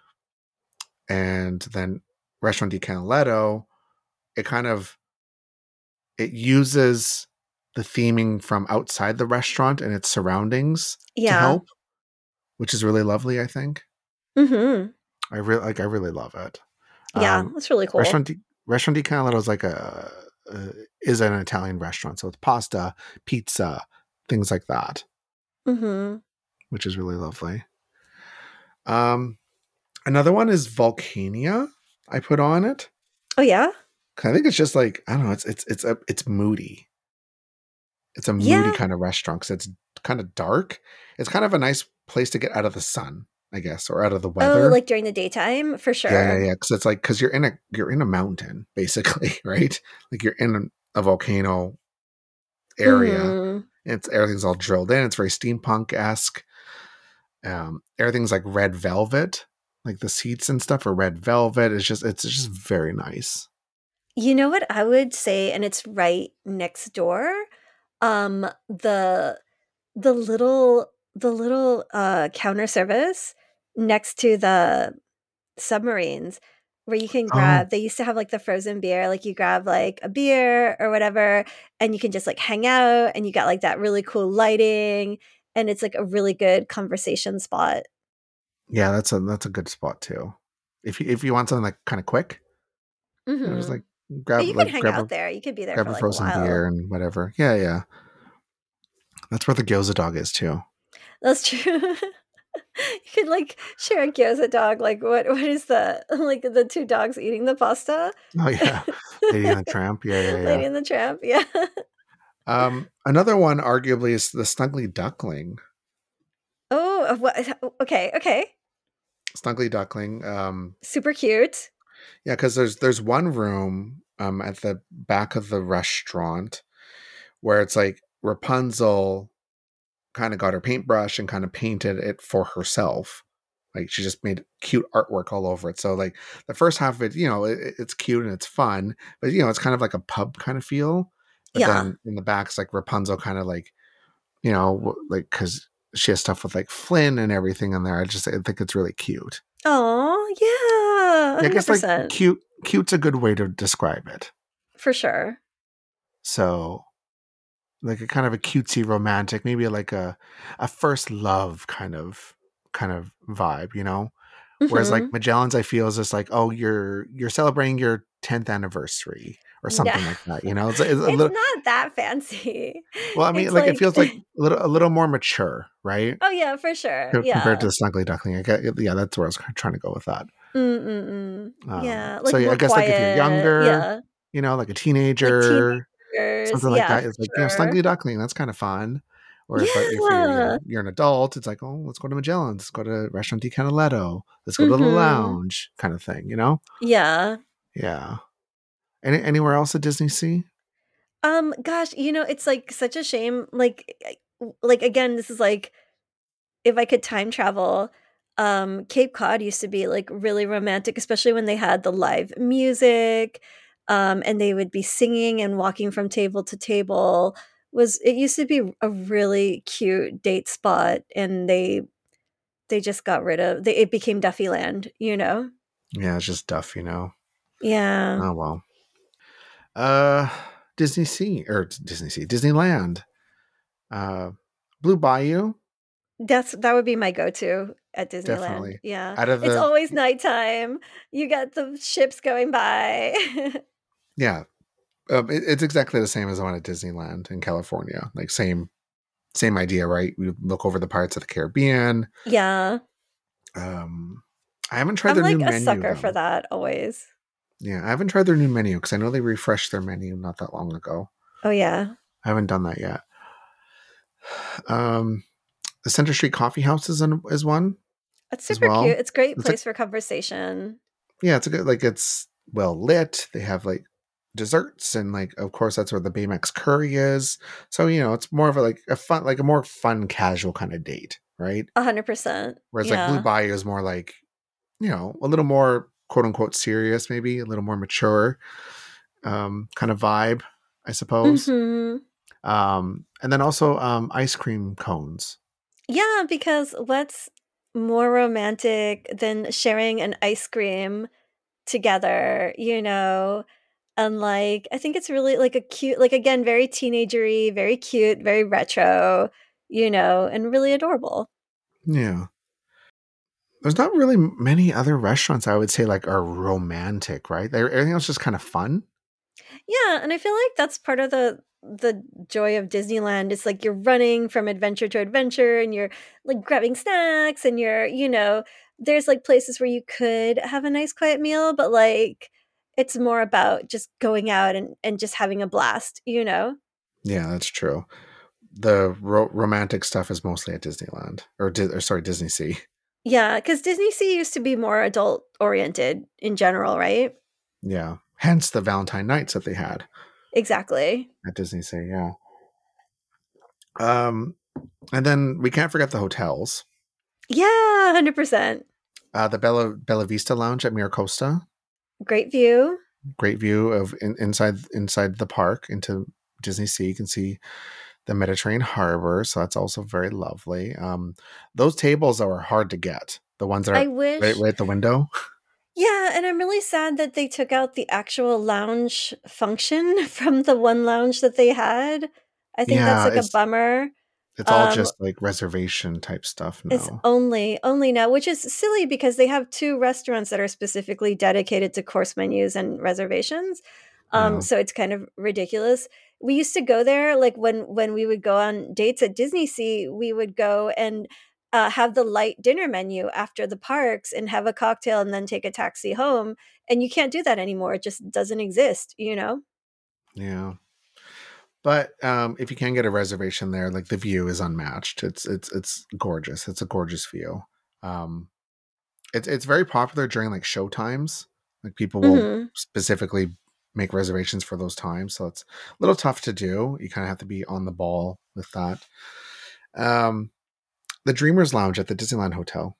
B: And then Restaurant di Canaletto, it kind of it uses the theming from outside the restaurant and its surroundings to
A: Yeah.
B: help, which is really lovely, I think.
A: Mhm.
B: I really love it.
A: Yeah,
B: Um,
A: that's really cool.
B: Restaurant Restaurant di Canaletto is like is an Italian restaurant, so it's pasta, pizza, things like that,
A: Mhm.
B: which is really lovely. Um, Another one is Volcania. I put on it.
A: Oh, yeah?
B: 'Cause I think it's just like I don't know. It's moody. It's a moody
A: Yeah.
B: kind of restaurant because it's kind of dark. It's kind of a nice place to get out of the sun, I guess, or out of the
A: Oh,
B: weather.
A: like, during the daytime? For
B: Yeah.
A: sure.
B: Because it's like because you're in a mountain basically, right? Like you're in a volcano area.
A: Mhm.
B: It's everything's all drilled in. It's very steampunk esque. Everything's like red velvet, like the seats and stuff are red velvet. It's just very nice.
A: You know what I would say, and it's right next door? The the little the little counter service next to the submarines where you can
B: Oh,
A: grab, they used to have like the frozen beer, like you grab like a beer or whatever, and you can just like hang out and you got like that really cool lighting, and it's like a really good conversation spot.
B: yeah, that's a good spot too. If you want something like kind of quick, just
A: Hmm.
B: like
A: But you can hang out there. You could be there
B: grab
A: for
B: a
A: like a
B: frozen beer
A: while.
B: and whatever. Yeah, yeah. That's where the gyoza dog is too.
A: That's true. You could like share a gyoza dog. Like what is the like the two dogs eating the pasta?
B: Oh yeah, Lady and the Tramp. Yeah, yeah, yeah.
A: Lady and the Tramp. Yeah.
B: Another one arguably is the Snuggly Duckling.
A: Oh, what? Okay, okay.
B: Snuggly Duckling.
A: Super cute.
B: Yeah, because there's one room at the back of the restaurant where it's like Rapunzel kind of got her paintbrush and kind of painted it for herself. Like she just made cute artwork all over it. So like the first half of it, it's cute and it's fun, but it's kind of like a pub kind of feel. But
A: Yeah.
B: then in the back, it's like Rapunzel kind of like, like because she has stuff with like Flynn and everything in there. I think it's really cute.
A: Oh, yeah.
B: Yeah, I guess like
A: 100%.
B: cute's a good way to describe it.
A: For sure.
B: So like a kind of a cutesy romantic, maybe like a first love kind of vibe, Whereas like
A: Mhm.
B: Magellan's, I feel is just like, oh, you're celebrating your 10th anniversary or
A: No.
B: something like that. It's a
A: It's
B: little.
A: not that fancy.
B: Well, I mean,
A: It's
B: like it
A: like
B: feels like a little more mature, right?
A: oh, yeah, for sure.
B: Compared to
A: Yeah.
B: the Snuggly Duckling. Yeah, that's where I was trying to go with that.
A: Mm-mm-mm. Yeah,
B: So
A: like
B: yeah, I
A: more
B: guess like if you're
A: quiet.
B: younger,
A: Yeah.
B: like a
A: Like
B: teenager,
A: teenagers.
B: something like
A: Yeah,
B: that,
A: for
B: it's like
A: sure.
B: Snuggly Duckling. That's kind of fun. But if you're
A: Yeah.
B: you're an adult, it's like, oh, let's go to Magellan's, let's go to Restaurant Di Canaletto, let's go to the
A: Mhm.
B: lounge, kind of thing.
A: Yeah.
B: Yeah. Anywhere else at Disney Sea?
A: Gosh, it's like such a shame. Like again, this is like if I could time travel, Cape Cod used to be like really romantic, especially when they had the live music, and they would be singing and walking from table to table. It used to be a really cute date spot, and they just got rid of it became Duffyland.
B: Yeah, it's just Duff.
A: Yeah.
B: Oh well. Uh, Disney Sea or Disney Sea, Disneyland. Uh, Blue Bayou,
A: That would be my go-to at Disneyland.
B: definitely.
A: Yeah.
B: Out of
A: It's
B: the
A: always nighttime. You got the ships going by.
B: Yeah, it's exactly the same as the one at Disneyland in California. Like same idea, right? We look over the Pirates of the Caribbean.
A: Yeah.
B: Um, I haven't tried
A: I'm
B: their new
A: like a
B: menu
A: sucker for
B: though.
A: that always.
B: Yeah, I haven't tried their new menu because I know they refreshed their menu not that long ago.
A: Oh, yeah.
B: I haven't done that yet. Um, the Center Street Coffee House is one
A: It's
B: as
A: super
B: well.
A: cute. It's a great
B: It's like
A: place for conversation.
B: yeah, it's a good like it's well lit. They have like desserts and like of course that's where the Baymax curry is. So it's more of a fun like a more fun casual kind of date, right?
A: 100%.
B: Whereas like Blue
A: Yeah.
B: Bayou is more like a little more quote unquote serious, maybe a little more mature kind of vibe, I suppose.
A: Mhm.
B: And then also ice cream cones.
A: Yeah, because what's more romantic than sharing an ice cream together? And, like, I think it's really, like, a cute like, again, very teenagery, very cute, very retro, and really adorable.
B: Yeah. There's not really many other restaurants I would say like are romantic, right? Everything else is just kind of fun.
A: Yeah, and I feel like that's part of the joy of Disneyland. It's like you're running from adventure to adventure and you're like grabbing snacks and there's like places where you could have a nice quiet meal, but like it's more about just going out and just having a blast.
B: Yeah, that's true. The romantic stuff is mostly at Disneyland or sorry, Disney Sea.
A: Yeah, cuz Disney Sea used to be more adult oriented in general, right?
B: Yeah. Hence the Valentine nights that they had
A: Exactly.
B: at Disney Sea. Yeah. Um, and then we can't forget the hotels.
A: Yeah, 100%.
B: The Bella Vista Lounge at Miracosta.
A: Great view.
B: Great view of inside the park into Disney Sea. You can see the Mediterranean harbor, so that's also very lovely. Those tables are hard to get. The ones that
A: I
B: are
A: wish.
B: right at the window.
A: Yeah, and I'm really sad that they took out the actual lounge function from the one lounge that they had. I think that's
B: Yeah,
A: like a bummer.
B: it's all
A: Um,
B: just like reservation type stuff
A: it's
B: now.
A: only now, which is silly because they have two restaurants that are specifically dedicated to course menus and reservations.
B: Yeah,
A: So it's kind of ridiculous. We used to go there, like when we would go on dates at Disney Sea, we would go and have the light dinner menu after the parks and have a cocktail and then take a taxi home. And you can't do that anymore. It just doesn't exist, you know?
B: yeah. But if you can get a reservation there, like the view is unmatched. It's gorgeous. It's a gorgeous view. Um, it's very popular during like show times. Like people will
A: Hmm.
B: specifically make reservations for those times, so it's a little tough to do. You kind of have to be on the ball with that. Um, the Dreamers Lounge at the Disneyland Hotel.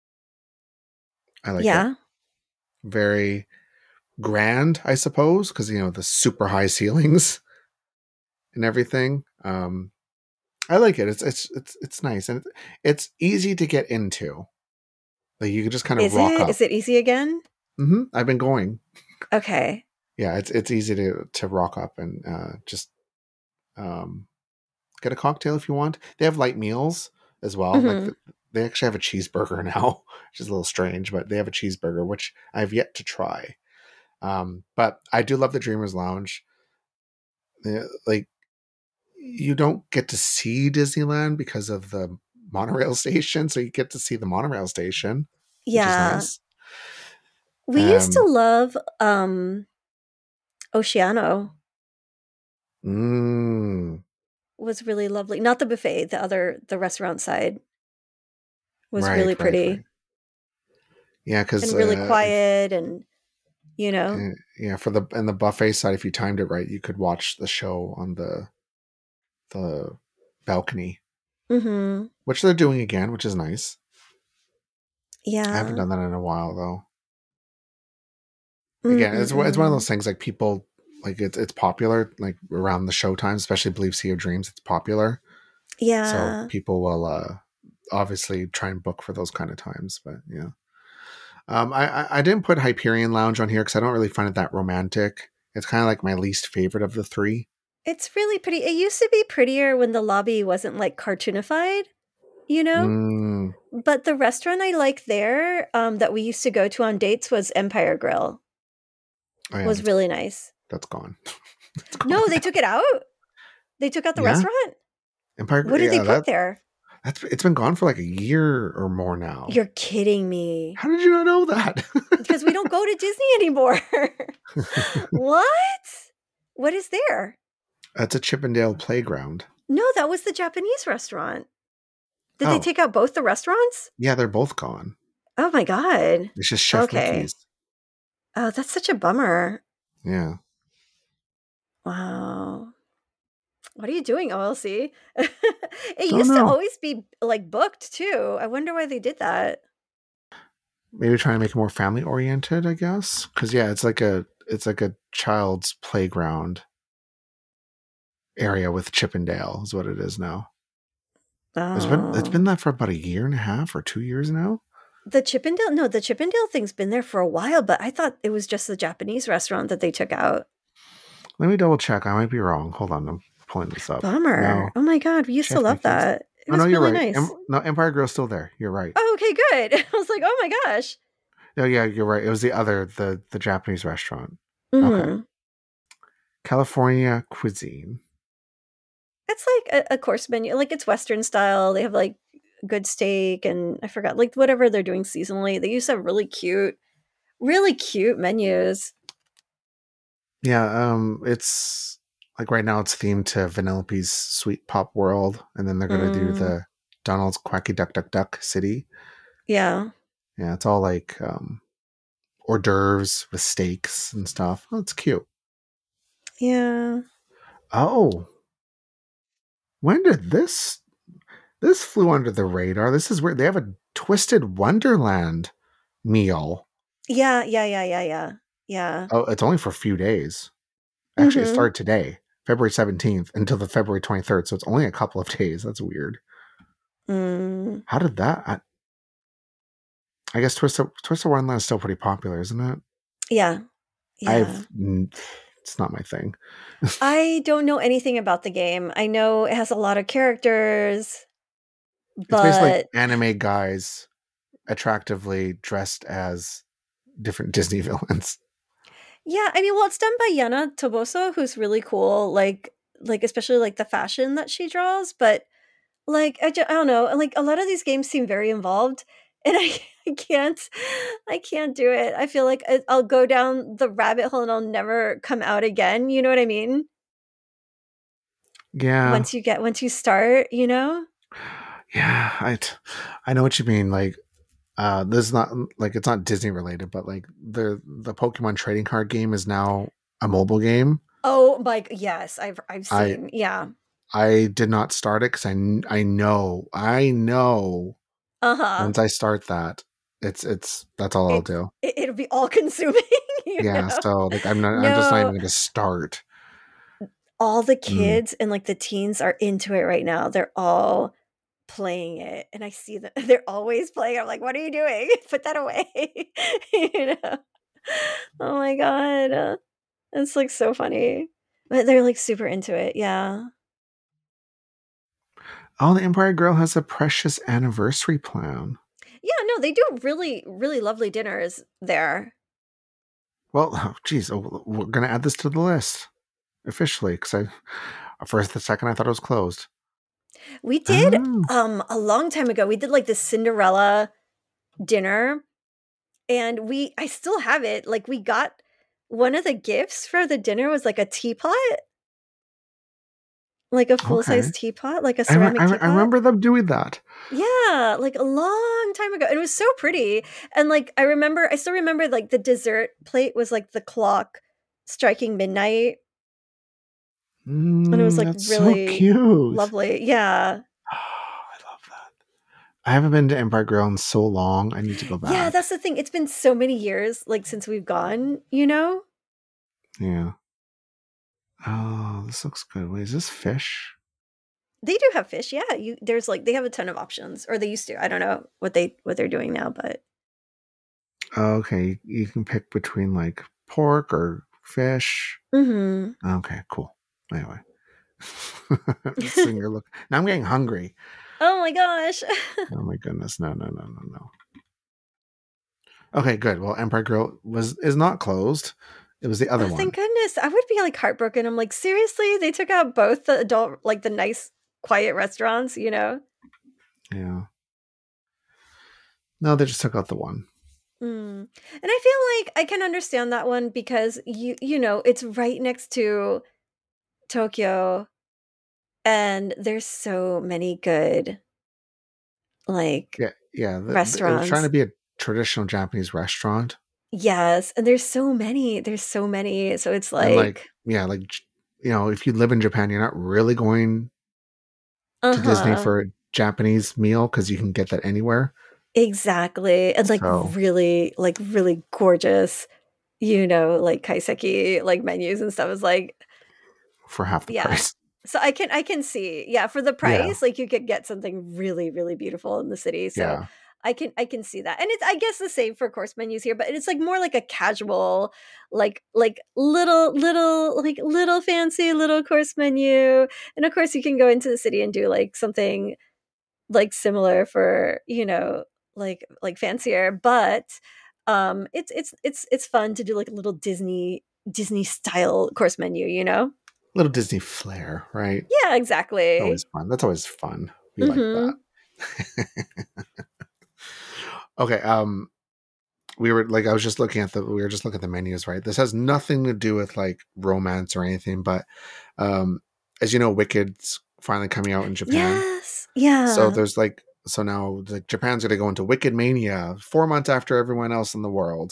B: I like it.
A: Yeah.
B: Very grand, I suppose, because the super high ceilings and everything. I like it. It's nice and it's easy to get into. Like you can just kind of
A: Is
B: rock
A: it?
B: up.
A: Is it easy again?
B: I've been going.
A: Okay.
B: Yeah, it's easy to rock up and just um, get a cocktail if you want. They have light meals as well. Like
A: Hmm.
B: they actually have a cheeseburger now, which is a little strange, but they have a cheeseburger which I've yet to try. But I do love the Dreamers Lounge. Like you don't get to see Disneyland because of the monorail station, so you get to see the monorail station, which is
A: Yeah.
B: nice.
A: We used to
B: Um,
A: love Oceano
B: mm,
A: was really lovely. Not the buffet, the restaurant side was
B: right,
A: really
B: right, right.
A: pretty
B: Yeah, because
A: and really
B: if
A: quiet and you know.
B: yeah, for the buffet side, if you timed it right, you could watch the show on the balcony,
A: Mhm.
B: which they're doing again, which is nice. I haven't
A: Yeah.
B: done that in a while though. Again, it's one of
A: Mm-mm-mm.
B: those things like people like it's popular like around the showtime, especially Believe Sea of Dreams. It's popular, so
A: Yeah.
B: people will obviously try and book for those kind of times. But yeah, I didn't put Hyperion Lounge on here because I don't really find it that romantic. It's kind of like my least favorite of the three.
A: It's really pretty. It used to be prettier when the lobby wasn't like cartoonified, you know?
B: Mm,
A: But the restaurant I like there, that we used to go to on dates was Empire Grill.
B: oh yeah,
A: Was really nice.
B: that's gone. It's gone
A: No, they
B: now.
A: took it out? They took out the
B: Yeah,
A: restaurant?
B: Empire.
A: What did they
B: Yeah,
A: put there?
B: that's it's been gone for like a year or more now.
A: You're kidding me.
B: How did you not know that?
A: Because we don't go to Disney anymore. What? What is there?
B: That's a Chippendale playground.
A: No, that was the Japanese restaurant. Did they
B: Oh,
A: take out both the restaurants?
B: yeah, they're both gone.
A: Oh my god.
B: It's just Chef
A: Okay.
B: Mickey's.
A: Oh, that's such a bummer.
B: Yeah.
A: Wow. What are you doing, OLC? It
B: Don't
A: used to
B: know.
A: always be like booked too. I wonder why they did that.
B: Maybe trying to make it more family oriented, I guess. Because yeah, it's like a child's playground area with Chippendale is what it is now. It's been
A: Oh.
B: that for about a year and a half or 2 years now.
A: The Chippendale, no, the Chippendale thing's been there for a while, but I thought it was just the Japanese restaurant that they took out.
B: Let me double check. I might be wrong. Hold on, I'm pulling this up.
A: Bummer.
B: No,
A: Oh my god, we used to
B: Chef
A: love
B: Mickey's.
A: that. It
B: Oh no,
A: was
B: you're
A: really
B: right.
A: nice.
B: No, Empire Grill's still there. You're right.
A: Oh, okay, good. I was like, "Oh my gosh."
B: Oh yeah, you're right. It was the Japanese restaurant. Okay,
A: Mhm.
B: California cuisine.
A: It's like a course menu, like, it's Western style, they have, like, good steak and I forgot, like, whatever they're doing seasonally. They used to have really cute menus.
B: Yeah, it's like right now it's themed to Vanellope's Sweet Pop World, and then they're gonna do
A: Mm,
B: the Donald's Quacky Duck Duck Duck City.
A: yeah.
B: Yeah, it's all like hors d'oeuvres with steaks and stuff. Oh, it's cute.
A: Yeah.
B: Oh, when did this flew under the radar? This is where they have a Twisted Wonderland meal.
A: Yeah, yeah, yeah, yeah, yeah. Yeah.
B: Oh, it's only for a few days. Actually, it
A: Mhm.
B: started today. February 17th until the February 23rd. So it's only a couple of days. That's weird.
A: Mm,
B: How did that? I guess Twister Wonderland is still pretty popular, isn't it?
A: yeah. Yeah.
B: It's not my thing.
A: I don't know anything about the game. I know it has a lot of characters,
B: It's basically like
A: but
B: anime guys attractively dressed as different Disney villains.
A: yeah, I mean, well, it's done by Yana Toboso, who's really cool, like especially like the fashion that she draws, but like I don't know, like a lot of these games seem very involved and I can't I can't do it. I feel like I'll go down the rabbit hole and I'll never come out again, you know what I mean?
B: Yeah,
A: Once you start, you know?
B: yeah, I know what you mean. Like, this is not like it's not Disney related, but like the Pokemon trading card game is now a mobile game.
A: Oh my yes, I've
B: I
A: seen. Yeah.
B: I did not start it because I know
A: Uh-huh.
B: once I start that, it's that's all I'll
A: It's
B: do.
A: it'll be all consuming, you
B: Yeah,
A: know?
B: so like I'm just not even
A: No,
B: going to start.
A: all the
B: Mm.
A: kids and like the teens are into it right now. They're all playing it and I see that they're always playing. I'm like, "What are you doing? Put that away." You know? Oh my god. It's like so funny. But they're like super into it. Yeah.
B: Oh, the Empire Grill has a precious anniversary plan.
A: Yeah, no, they do really really lovely dinners there.
B: Well, oh, geez, oh, we're gonna add this to the list officially because I for a second I thought it was closed.
A: We did
B: Oh,
A: a long time ago. We did like this Cinderella dinner and we I still have it. Like we got one of the gifts for the dinner was like a teapot, like a
B: okay.
A: full-size teapot, like a ceramic
B: I
A: teapot.
B: remember them doing that.
A: Yeah, like a long time ago. And it was so pretty. And like I still remember like the dessert plate was like the clock striking midnight and it was like
B: That's so
A: really
B: cute.
A: lovely. Yeah.
B: I love that. I haven't been to Empire Grill in so long. I need to go
A: Yeah,
B: back.
A: that's the thing. It's been so many years like since we've gone, you know?
B: Yeah. Oh, this looks good. Wait, is this fish?
A: They do have fish. Yeah, you there's like they have a ton of options or they used to. I don't know what they're doing now, but
B: Oh, okay, you can pick between like pork or fish.
A: mhm.
B: Okay, cool. Anyway, singer look. Now I'm getting hungry.
A: Oh my gosh.
B: Oh my goodness! No, no, no, no, no. Okay, good. Well, Empire Grill is not closed. It was the other
A: Oh,
B: one.
A: thank goodness. I would be, like, heartbroken. I'm like, "Seriously? They took out both the adult like, the nice, quiet restaurants," you know?
B: Yeah. No, they just took out the one.
A: Mm. And I feel like I can understand that one because you know, it's right next to Tokyo, and there's so many good, like,
B: Yeah, yeah. It was trying to
A: restaurants.
B: be a traditional Japanese restaurant,
A: Yes, and there's so many, so it's
B: and like,
A: like
B: yeah, like if you live in Japan, you're not really going to Disney
A: uh-huh.
B: for a Japanese meal because you can get that anywhere.
A: Exactly, and,
B: So
A: like, really gorgeous, you know, like, kaiseki, like, menus and stuff is like
B: for half the
A: yeah.
B: price.
A: So I can see yeah, for the
B: Yeah,
A: price, like, you could get something really, really beautiful in the city, so
B: yeah.
A: I can see that, and it's I guess the same for course menus here, but it's, like, more like a casual, like, little fancy little course menu, and, of course, you can go into the city and do, like, something like similar for you know like fancier but it's fun to do like a little Disney style course menu, you know.
B: Little Disney flair, right?
A: Yeah,
B: Always
A: exactly.
B: fun. That's always fun. We like that.
A: Hmm.
B: Okay. We were like, I was just looking at we were just looking at the menus, right? This has nothing to do with like romance or anything, but um, as you know, Wicked's finally coming out in Japan.
A: Yes,
B: So
A: yeah.
B: there's like, so now like Japan's going to go into Wicked Mania 4 months after everyone else in the world.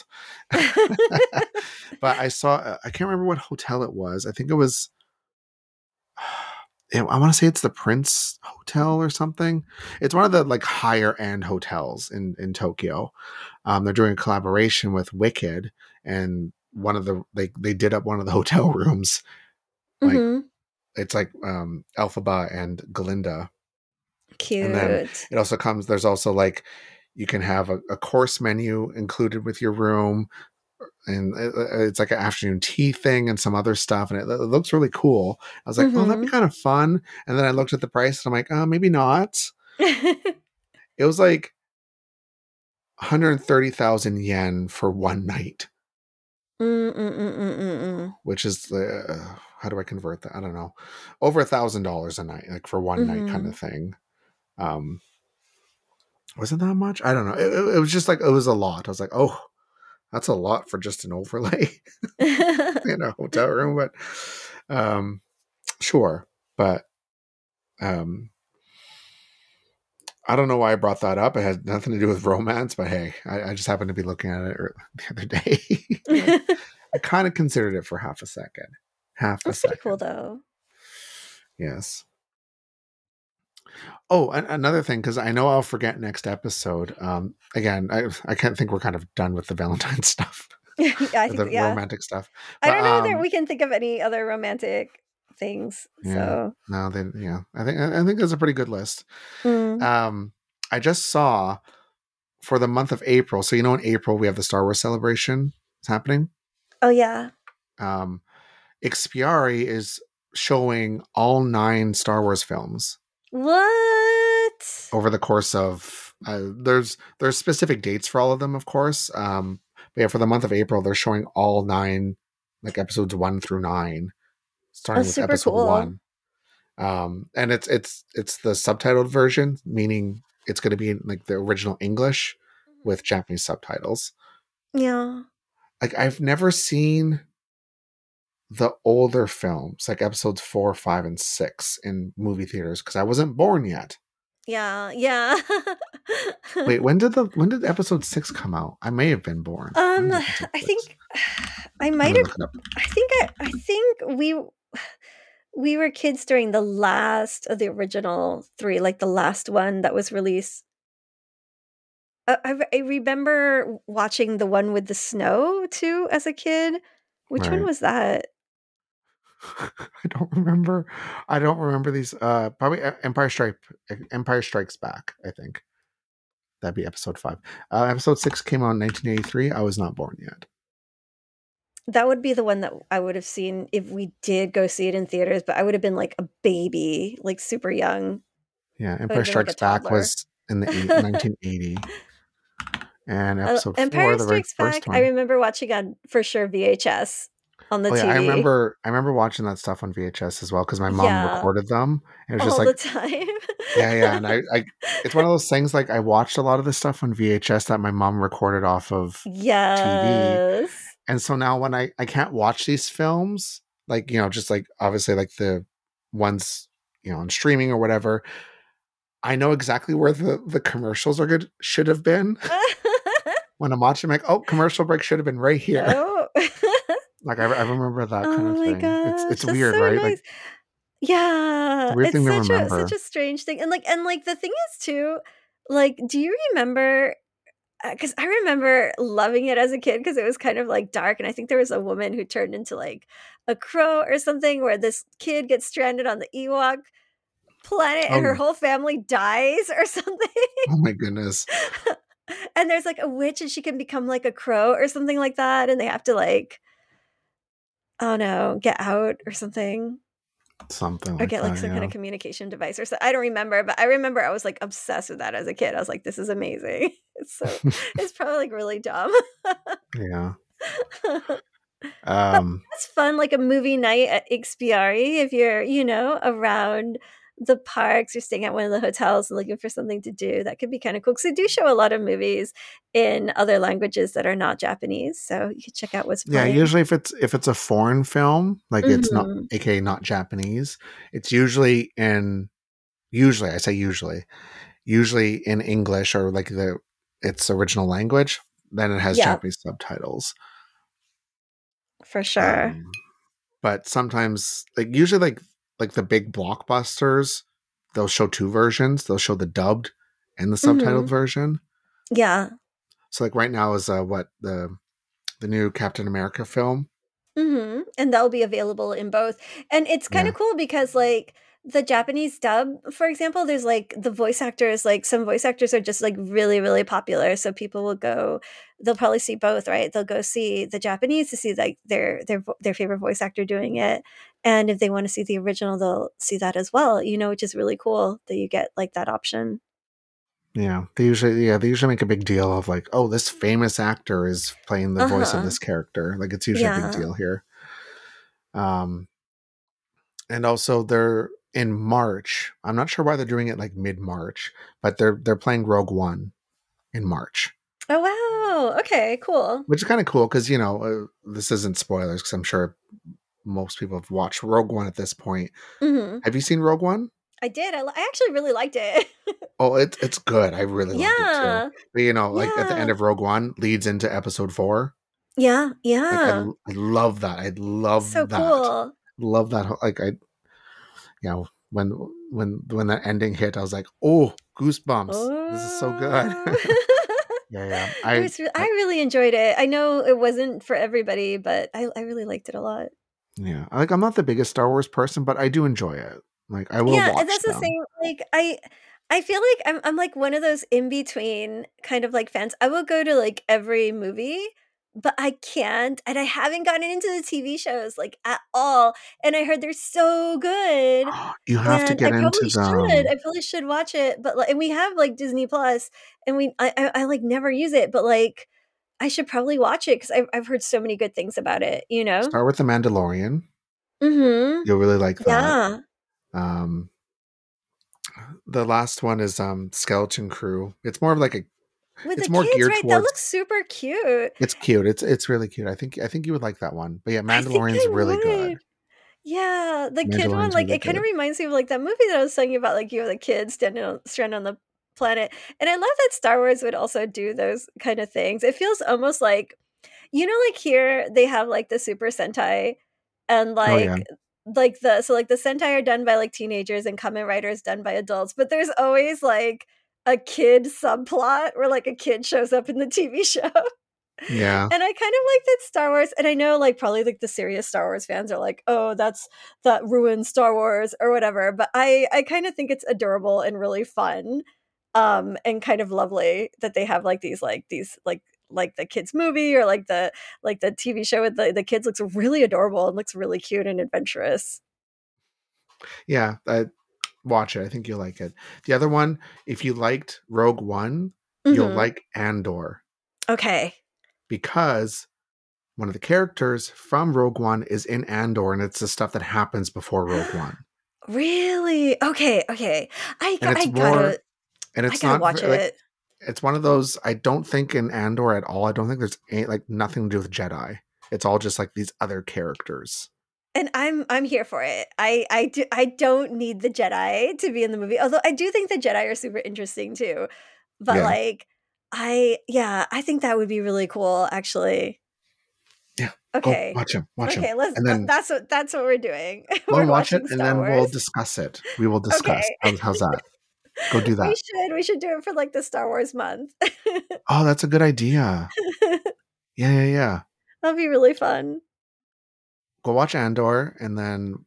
B: But I saw, I can't remember what hotel it was. I think it was, I want to say it's the Prince Hotel or something. It's one of the like higher end hotels in Tokyo. They're doing a collaboration with Wicked, and one of the they did up one of the hotel rooms like
A: Hmm.
B: it's like Elphaba and Glinda. And then
A: Cute.
B: it also comes, there's also like, you can have a course menu included with your room, and it's like an afternoon tea thing and some other stuff. And it looks really cool. I was like, oh, that'd be
A: Mm-hmm.
B: kind of fun. And then I looked at the price and I'm like, oh, maybe not. It was like 130,000 yen for one night,
A: Mm-mm-mm-mm-mm.
B: which is how do I convert that? I don't know. Over $1,000 a night, like for one night kind
A: Mm-hmm.
B: of thing. Um, wasn't that much? I don't know. It was just like, it was a lot. I was like, oh, that's a lot for just an overlay in a hotel room, but sure. But um, I don't know why I brought that up. It had nothing to do with romance, but hey, I just happened to be looking at it the other day. I kind of considered it for half a second. Half a
A: That's pretty cool,
B: second.
A: though.
B: Yes. Oh, another thing, because I know I'll forget next episode. Again, I can't think we're kind of done with the Valentine stuff,
A: Yeah, I
B: or
A: think,
B: the
A: yeah.
B: romantic stuff.
A: I
B: But
A: don't know that we can think of any other romantic things.
B: yeah,
A: So,
B: no, they yeah. I think that's a pretty good list.
A: mm.
B: Um, I just saw for the month of April. So in April we have the Star Wars celebration. It's happening.
A: Oh, yeah.
B: Um, Xpiari is showing all 9 Star Wars films
A: What?
B: over the course of. There's specific dates for all of them, of course. But yeah, for the month of April, they're showing all 9, like episodes 1 through 9,
A: Oh,
B: starting with
A: super
B: episode
A: cool.
B: 1. And it's the subtitled version, meaning it's going to be in like the original English with Japanese subtitles.
A: Yeah.
B: Like I've never seen the older films, like episodes 4, 5, and 6 in movie theaters because I wasn't born yet.
A: Yeah. Yeah.
B: Wait, when did episode 6 come out? I may have been born. When is episode
A: I
B: 6?
A: think I
B: I'm
A: might
B: gonna
A: have.
B: look it up.
A: I think we were kids during the last of the original 3, like the last one that was released. I remember watching the one with the snow too as a kid. Which one
B: Right.
A: was that?
B: I don't remember. I don't remember these. Probably Empire Strikes Back. I think that'd be episode 5. Episode 6 came out in 1983. I was not born yet.
A: That would be the one that I would have seen if we did go see it in theaters, but I would have been like a baby, like super young.
B: Yeah,
A: I would
B: Empire
A: have been like a
B: Strikes Back
A: toddler.
B: was in the 1980, and episode 4,
A: Empire
B: the very
A: Strikes
B: first
A: Back, I
B: one.
A: remember watching on for sure VHS on the
B: Oh yeah, I
A: TV.
B: remember. I remember watching that stuff on VHS as well because my mom
A: Yeah,
B: recorded them. And it was just
A: all the
B: like,
A: time.
B: yeah, yeah. And it's one of those things. Like I watched a lot of this stuff on VHS that my mom recorded off of TV,
A: Yes.
B: and so now when I can't watch these films, like just like obviously like the ones on streaming or whatever, I know exactly where the commercials are good should have been. When I'm watching, I'm like, oh, commercial break should have been right here.
A: Oh.
B: Like I remember that kind
A: Oh
B: of
A: my
B: thing.
A: gosh,
B: It's
A: that's
B: weird,
A: so
B: right? Like
A: nice.
B: it's a
A: Yeah,
B: weird
A: it's
B: thing to
A: such
B: remember.
A: a strange thing, and the thing is too, like, do you remember? Because I remember loving it as a kid because it was kind of like dark, and I think there was a woman who turned into like a crow or something, where this kid gets stranded on the Ewok planet, and her
B: Oh,
A: whole family dies or something.
B: oh my goodness,
A: And there's like a witch, and she can become like a crow or something like that, and they have to like, oh no, get out or something.
B: something
A: Or
B: like
A: get, like,
B: that.
A: some kind
B: Yeah,
A: of communication device or so I don't remember, but I remember I was, like, obsessed with that as a kid. I was like, "This is amazing." It's probably, like, really dumb.
B: yeah.
A: But
B: Um,
A: that's fun, like a movie night at Ikspiari if you're, around the parks, you're staying at one of the hotels and looking for something to do, that could be kinda cool. Because they do show a lot of movies in other languages that are not Japanese, so you could check out what's
B: yeah.
A: playing.
B: Usually, if it's a foreign film, like it's not,
A: Mhm.
B: aka not Japanese, it's usually I say usually in English or like its original language. Then it has
A: Yeah,
B: Japanese subtitles.
A: for sure.
B: Um, but sometimes usually like the big blockbusters, they'll show 2 versions. They'll show the dubbed and the subtitled
A: Mhm.
B: version.
A: Yeah.
B: So like right now is what the new Captain America film.
A: And that'll be available in both. And it's kind
B: Yeah.
A: of cool because like the Japanese dub, for example, there's like the voice actors, like some voice actors are just like really, really popular. So people will go, they'll probably see both, right? They'll go see the Japanese to see like their favorite voice actor doing it. And if they want to see the original, they'll see that as well, which is really cool that you get like that option.
B: Yeah. They usually make a big deal of like, oh, this famous actor is playing the voice of
A: Uh-huh.
B: this character. Like it's usually a big
A: Yeah.
B: deal here. Um, and also they're in March. I'm not sure why they're doing it like mid-March, but they're playing Rogue One in March,
A: Oh wow. Okay, cool.
B: which is kind of cool because this isn't spoilers because I'm sure most people have watched Rogue One at this point.
A: Mhm.
B: Have you seen Rogue One?
A: I did. I actually really liked it.
B: Oh, it's good. I really loved it too.
A: Yeah.
B: But like at the end
A: Yeah.
B: of Rogue One leads into Episode 4.
A: Yeah,
B: Like I
A: yeah.
B: I love that. I
A: So
B: love that.
A: cool.
B: Love that. Like when when that ending hit, I was like, oh, goosebumps. This is so good.
A: Oh.
B: Yeah, yeah.
A: I really enjoyed it. I know it wasn't for everybody, but I really liked it a lot.
B: Yeah. Like I'm not the biggest Star Wars person, but I do enjoy it. Like I will
A: Yeah, and
B: watch
A: that's the
B: them.
A: same, like, I feel like I'm, like, one of those in between kind of, like, fans. I will go to, like, every movie, but I can't, and I haven't gotten into the TV shows, like, at all, and I heard they're so good,
B: You have to
A: and
B: get into
A: I probably should watch it, but, like, and we have, like, Disney Plus, and like, never use it, but, like, I should probably watch it because I've heard so many good things about it, you know?
B: start with The Mandalorian.
A: Mhm.
B: You'll really like that.
A: Yeah.
B: Um the last one is Skeleton Crew. It's more of like a
A: With the
B: it's more
A: kids,
B: geared
A: right? That
B: towards
A: looks super cute.
B: it's cute. It's really cute. I think you would like that one. But yeah,
A: I think
B: Mandalorian's
A: I
B: really good.
A: would. Yeah, the kid one,
B: Mandalorian's
A: like,
B: really
A: it kinda
B: good.
A: reminds me of, like, that movie that I was telling you about, like, the kids stranded on the planet, and I love that Star Wars would also do those kinda things. It feels almost like like, here they have, like, the Super Sentai and,
B: Oh yeah.
A: like, the Sentai are done by, like, teenagers and Kamen Rider is done by adults, but there's always, like, a kid subplot where, like, a kid shows up in the TV show.
B: Yeah.
A: And I kind of like that Star Wars, and I know, like, probably, like, the serious Star Wars fans are like, "Oh, that ruined Star Wars," or whatever, but I kinda think it's adorable and really fun, and kind of lovely that they have, like, like, the kids' movie or, like, the TV show with the kids looks really adorable and looks really cute and adventurous.
B: Yeah. Watch it. I think you'll like it. The other one, if you liked Rogue One, you'll
A: Mhm.
B: like Andor
A: Okay.
B: because one of the characters from Rogue One is in Andor, and it's the stuff that happens before Rogue One.
A: Really? Okay, okay.
B: And it's
A: I
B: more,
A: gotta
B: and
A: I
B: it's
A: gotta
B: not
A: watch
B: like
A: it.
B: it's one of those. I don't think in Andor at all. I don't think there's like nothing to do with Jedi. It's all just like these other characters.
A: And I'm here for it. I don't need the Jedi to be in the movie, although I do think the Jedi are super interesting too. But,
B: Yeah,
A: like, I think that would be really cool, actually.
B: yeah. Go
A: Okay.
B: watch him,
A: Okay, let's
B: and then
A: that's what we're doing.
B: go and
A: We're
B: watch it,
A: watching
B: and
A: Star
B: then we'll
A: Wars.
B: discuss it. We will discuss.
A: Okay.
B: How's that? Go do that.
A: We should do it for, like, the Star Wars month.
B: Oh, that's a good idea. Yeah, yeah, yeah.
A: That'll be really fun.
B: Go watch Andor, and then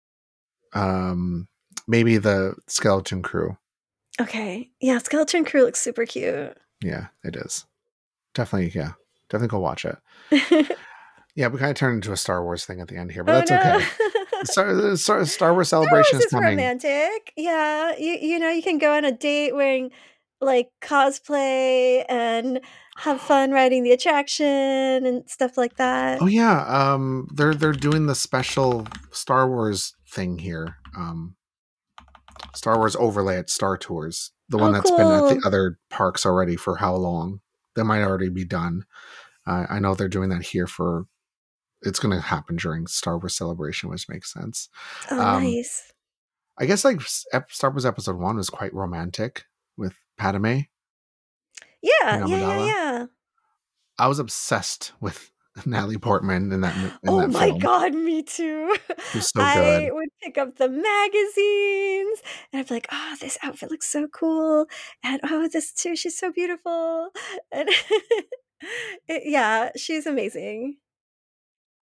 B: um maybe the Skeleton Crew.
A: Okay. Yeah, Skeleton Crew looks super cute.
B: Yeah, it is definitely. Yeah, definitely go watch it. Yeah, we kind of turned into a Star Wars thing at the end here, but
A: Oh,
B: that's
A: no.
B: okay. Star Wars
A: Star
B: Celebration
A: Wars
B: is
A: is
B: coming.
A: romantic. Yeah, you can go on a date wearing, like, cosplay and have fun riding the attraction and stuff like that.
B: Oh yeah, they're doing the special Star Wars thing here. Star Wars overlay at Star Tours, the one
A: Oh,
B: that's been at the
A: cool.
B: other parks already for how long? That might already be done. I know they're doing that here for. It's going to happen during Star Wars Celebration, which makes sense.
A: Oh,
B: Um,
A: nice.
B: I guess like Star Wars Episode 1 was quite romantic with Padme
A: Yeah,
B: and
A: yeah, yeah,
B: Amidala.
A: yeah.
B: I was obsessed with Natalie Portman in
A: Oh
B: that
A: my
B: film.
A: god, me too.
B: She was so
A: I
B: good.
A: would pick up the magazines, and I'd be like, "Oh, this outfit looks so cool," and, "Oh, this too, she's so beautiful," and yeah, she's amazing.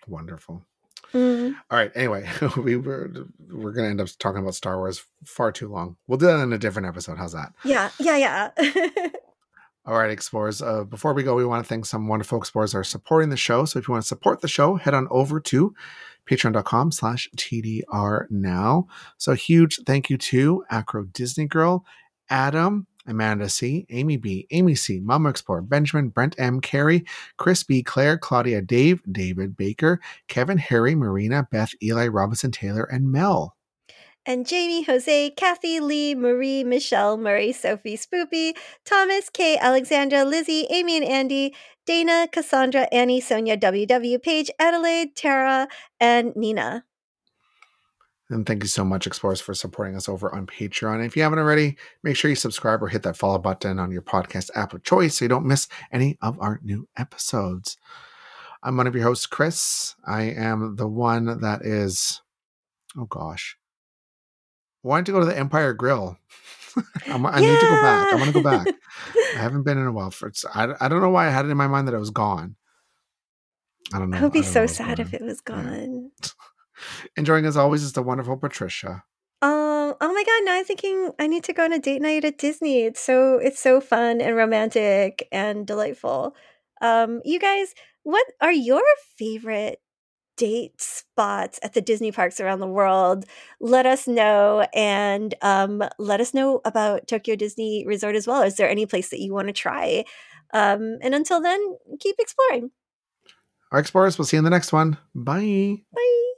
B: Wonderful.
A: Mm.
B: All right. Anyway, we're gonna end up talking about Star Wars far too long. We'll do that in a different episode. How's that?
A: Yeah.
B: All right, explorers. Before we go, we want to thank some wonderful explorers that are supporting the show. So if you want to support the show, head on over to patreon.com/TDR now. So huge thank you to Acro Disney Girl, Adam, Amanda C, Amy B, Amy C, Mama Explorer, Benjamin, Brent M, Carrie, Chris B, Claire, Claudia, Dave, David Baker, Kevin, Harry, Marina, Beth, Eli, Robinson, Taylor, and Mel.
A: And Jamie, Jose, Kathy, Lee, Marie, Michelle, Murray, Sophie, Spoopy, Thomas, Kay, Alexandra, Lizzie, Amy and Andy, Dana, Cassandra, Annie, Sonia, WW, Paige, Adelaide, Tara, and Nina.
B: And thank you so much, Explorers, for supporting us over on Patreon. And if you haven't already, make sure you subscribe or hit that follow button on your podcast app of choice so you don't miss any of our new episodes. I'm one of your hosts, Chris. I am the one that is, oh gosh, wanting to go to the Empire Grill. I need to go back. I want to go back. I haven't been in a while. I don't know why I had it in my mind that I was gone. I don't know.
A: I would be so
B: what's
A: sad
B: going
A: if
B: on.
A: it was gone.
B: Yeah. Enjoying as always is the wonderful Patricia.
A: Oh my god, now I'm thinking I need to go on a date night at Disney. It's so fun and romantic and delightful. You guys, what are your favorite date spots at the Disney parks around the world? Let us know, and let us know about Tokyo Disney Resort as well. Is there any place that you want to try? And until then, keep exploring.
B: Our explorers, we'll see you in the next one. Bye.
A: Bye.